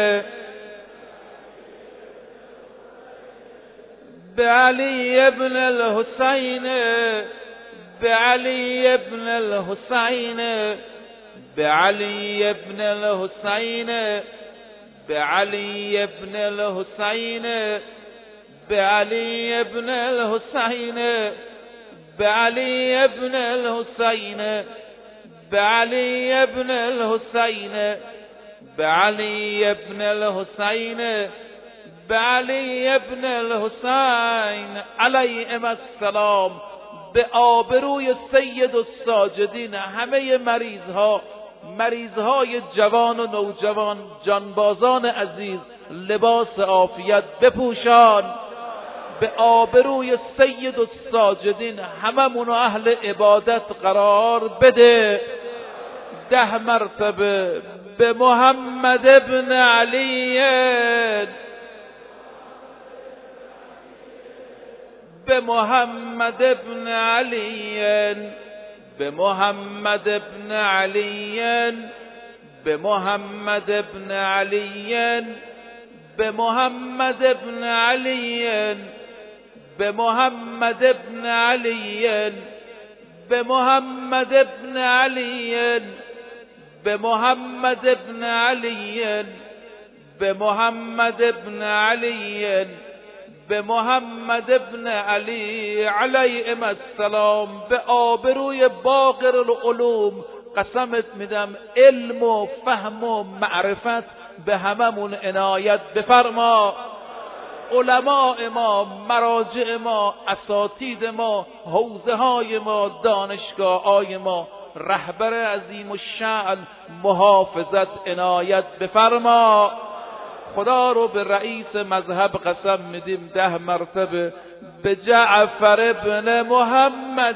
به علی ابن الحسین به علی ابن الحسین به علی ابن الحسین به علی ابن الحسین به علی ابن الحسین به علی ابن الحسین به علی ابن الحسین به علی ابن الحسین به علی ابن الحسین علیهم السلام. به آبروی سید الساجدین همه مریضهای جوان و نوجوان، جانبازان عزیز لباس عافیت بپوشان. به آبروی سید الساجدین هممون و اهل عبادت قرار بده. 10 مرتبه به محمد ابن علی به محمد ابن علی به محمد ابن علی به محمد ابن علی به محمد ابن علی به محمد ابن علی به محمد ابن علی به محمد ابن علی به محمد ابن علی به محمد ابن علی علیهم السلام. به آبروی باقر العلوم قسمت میدم علم و فهم و معرفت به هممون عنایت بفرما. علماء ما، مراجع ما، اساتید ما، حوزه های ما، دانشگاه های ما، رهبر عظیم الشأن محافظت عنایت بفرما. خدا رو به رئیس مذهب قسم میدیم 10 مرتبه به جعفر ابن محمد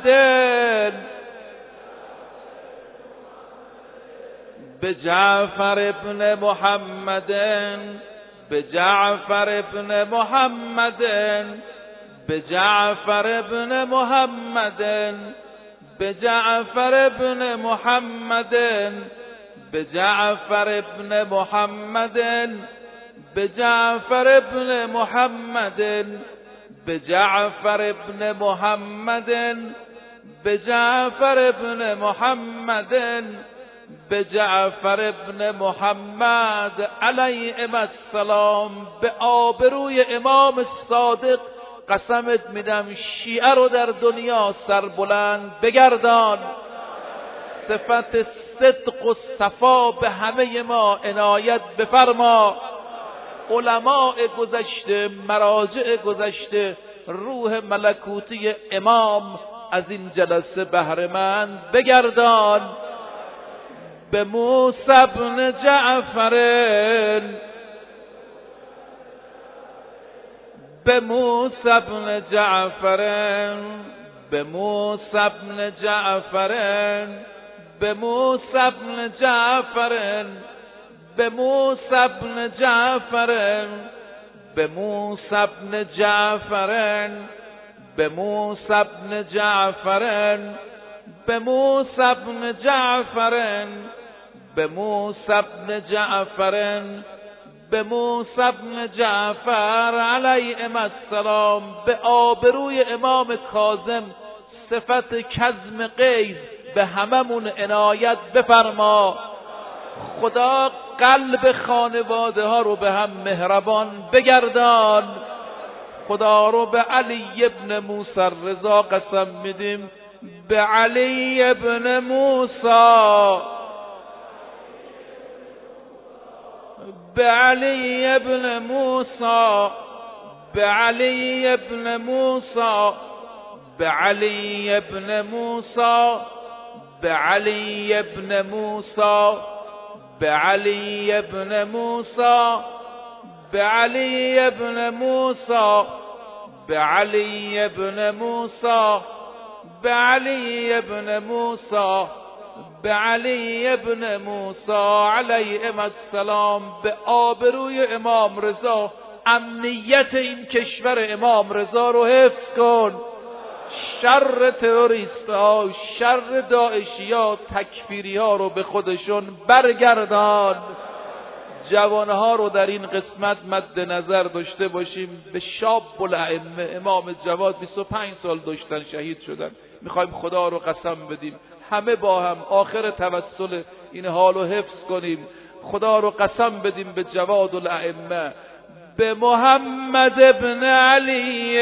به جعفر ابن محمد به جعفر ابن محمد بجعفر ابن محمد بجعفر ابن محمد بجعفر ابن محمد بجعفر ابن محمد بجعفر ابن محمد بجعفر ابن محمد بجعفر ابن محمد علیهم السلام. به آبروی امام صادق قسمت میدم شیعه رو در دنیا سربلند بگردان. صفت صدق و صفا به همه ما عنایت بفرما. علماء گذشته، مراجع گذشته، روح ملکوتی امام از این جلسه بهره‌مند بگردان. به موسی بن جعفر به موسی بن جعفر به موسی بن جعفر به موسی بن جعفر به موسی بن جعفر به موسی بن جعفر به موسی بن جعفر به موسی بن جعفر به موسی بن جعفر به موسی بن جعفر علیهم السلام. به آبروی امام کاظم صفت کظم غیظ به هممون عنایت بفرما. خدا قلب خانواده ها رو به هم مهربان بگردان. خدا رو به علی ابن موسی رضا قسم میدیم. به علی ابن موسی به علی ابن موسی به علی ابن موسی به علی ابن موسی به علی ابن موسی به علی ابن موسی به علی ابن موسی به علی ابن موسی به علی ابن موسی به علی ابن موسی علیهم السلام. به آبروی امام رضا امنیت این کشور امام رضا رو حفظ کن. شر تروریست ها، شر داعشی ها، تکفیری ها رو به خودشون برگردان. جوانها رو در این قسمت مد نظر داشته باشیم. به شاب الائمه امام جواد 25 سال داشتن، شهید شدن. میخوایم خدا رو قسم بدیم همه با هم آخر توسل این حال رو حفظ کنیم. خدا رو قسم بدیم به جواد الائمه، به محمد ابن علی،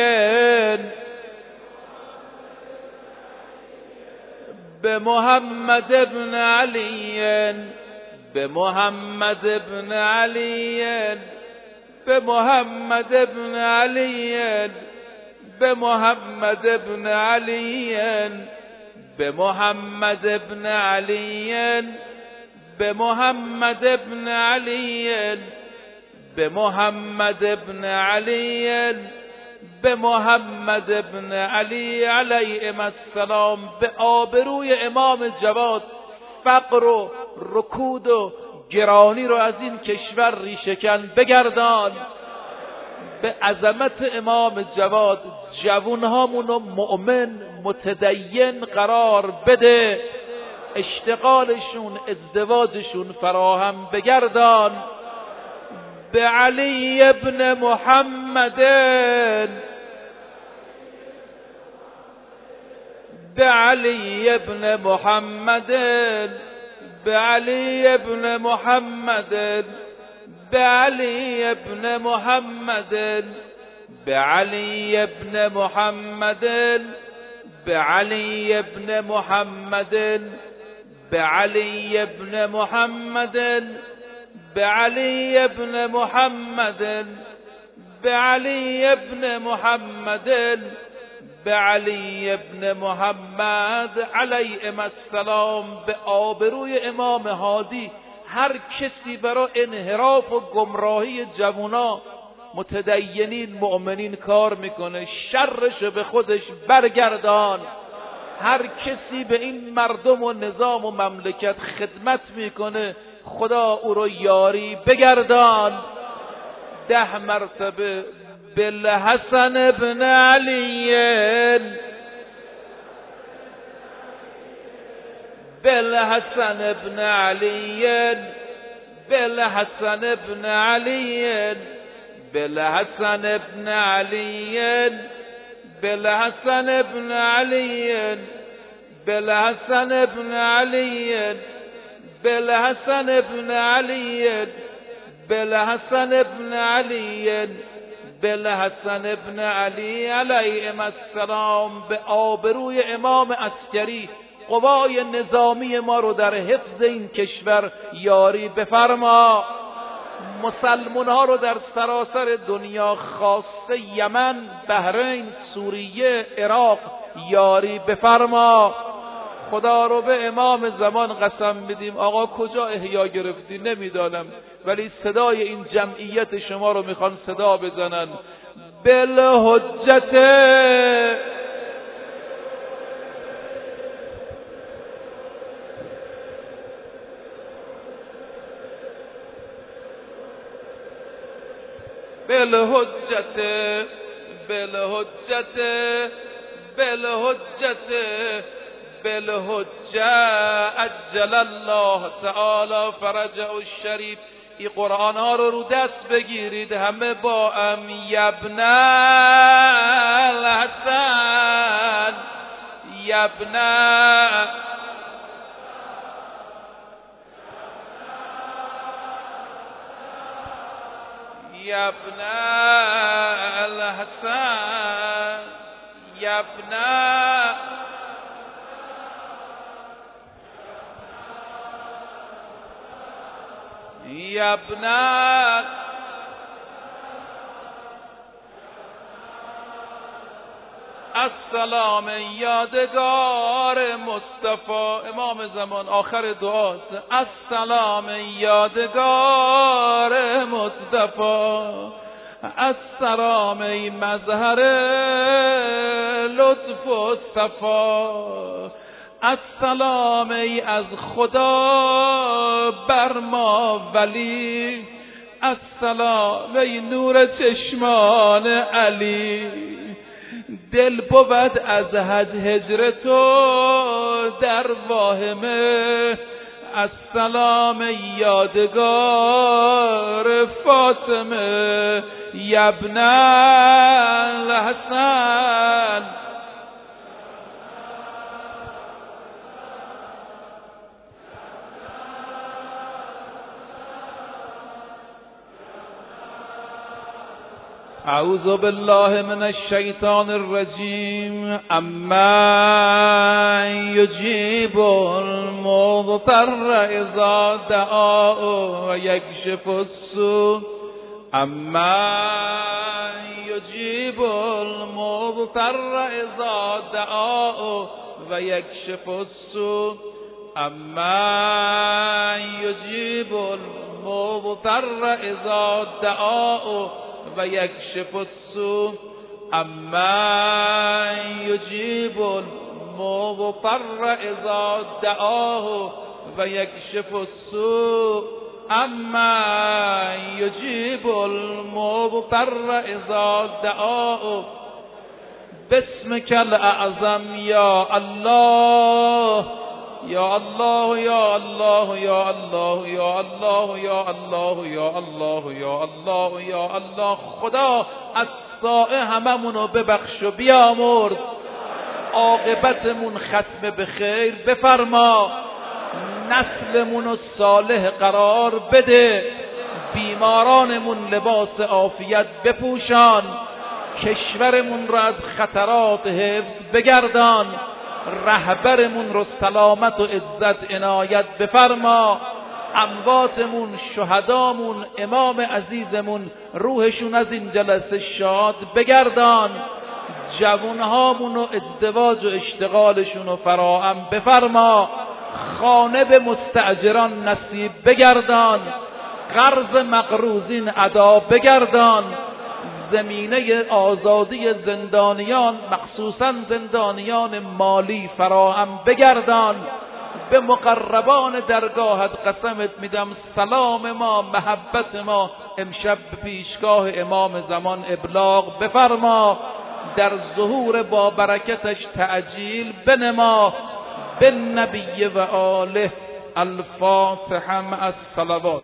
به محمد ابن علی، به محمد ابن علی، به محمد ابن علی، به محمد ابن علی، به محمد ابن علی، به محمد ابن علی، به محمد ابن علی، به محمد ابن علی علیهم السلام. به آبروی امام جواد فقر و رکود و گرانی رو از این کشور ریشه‌کن بگردان. به عظمت امام جواد جوانهامون رو مؤمن متدین قرار بده. اشتغالشون، ازدواجشون فراهم بگردان. به علی ابن محمد، به علی ابن محمد، به علی ابن محمد، به علی ابن محمد، به علی ابن محمد، به علی ابن محمد، به علی ابن محمد، به علی ابن محمد، به علی ابن محمد، به علی ابن محمد علیهم السلام. به آبروی امام هادی هر کسی برای انحراف و گمراهی جوونا متدینین مؤمنین کار میکنه، شرش به خودش برگردان. هر کسی به این مردم و نظام و مملکت خدمت میکنه، خدا او رو یاری بگردان. 10 مرتبه بالحسن ابن علي بالحسن ابن علي بالحسن ابن علي بالحسن ابن علي بالحسن ابن علي بالحسن ابن علي بالحسن ابن علي بالحسن ابن علي بالحسن ابن علی علیهم السلام به آبروی امام عسکری قوای نظامی ما رو در حفظ این کشور یاری بفرما. مسلمان ها رو در سراسر دنیا خاصه یمن، بحرین، سوریه، عراق یاری بفرما. خدا رو به امام زمان قسم میدیم، آقا کجا احیا گرفتی نمیدانم، ولی صدای این جمعیت شما رو میخوان صدا بزنن. بالحجت بالحجت بالحجت بالحجت بالحجه عجل الله تعالی فرجه الشریف. این قرآن ها رو دست بگیرید همه با ام. یبن الحسن یبن یبن الحسن یبن یبن السلام یادگار مصطفی. امام زمان آخر دعاست. السلام یادگار مصطفی السلام ای مظهر لطف و صفا. السلام ای از خدا بر ما ولی السلام ای نور چشمان علی. دل بود از هجر تو در واهمه السلام ای یادگار فاطمه یبن الحسن. اعوذ بالله من الشیطان الرجیم. اما یجیب المضطر اذا دعاه و یکشف السوء. اما یجیب المضطر اذا دعاه و یکشف السوء. اما یجیب المضطر اذا دعاه و یکشف السوء. اما یجیب المضطر اذا دعاه و یکشف السوء. اما یجیب المضطر اذا دعاه. باسمک الاعظم یا الله یا الله یا الله یا الله یا الله یا الله یا الله یا الله یا الله. خدا از هممونو ببخش و بیامرز، عاقبتمون ختم به خیر بفرما، نسلمونو صالح قرار بده، بیمارانمون لباس عافیت بپوشان، کشورمون را از خطرات حفظ بگردان، رهبرمون رو سلامت و عزت عنایت بفرما، امواتمون، شهدامون، امام عزیزمون روحشون از این جلسه شاد بگردان، جوانهامون و ازدواج و اشتغالشون رو فراهم بفرما، خانه به مستاجران نصیب بگردان، قرض مقروضین ادا بگردان، زمینه آزادی زندانیان مخصوصا زندانیان مالی فراهم بگردان. به مقربان درگاهت قسمت میدم سلام ما، محبت ما امشب به پیشگاه امام زمان ابلاغ بفرما، در ظهور با برکتش تعجیل بنما. بالنبی و آله. الفاتحه مع الصلوات.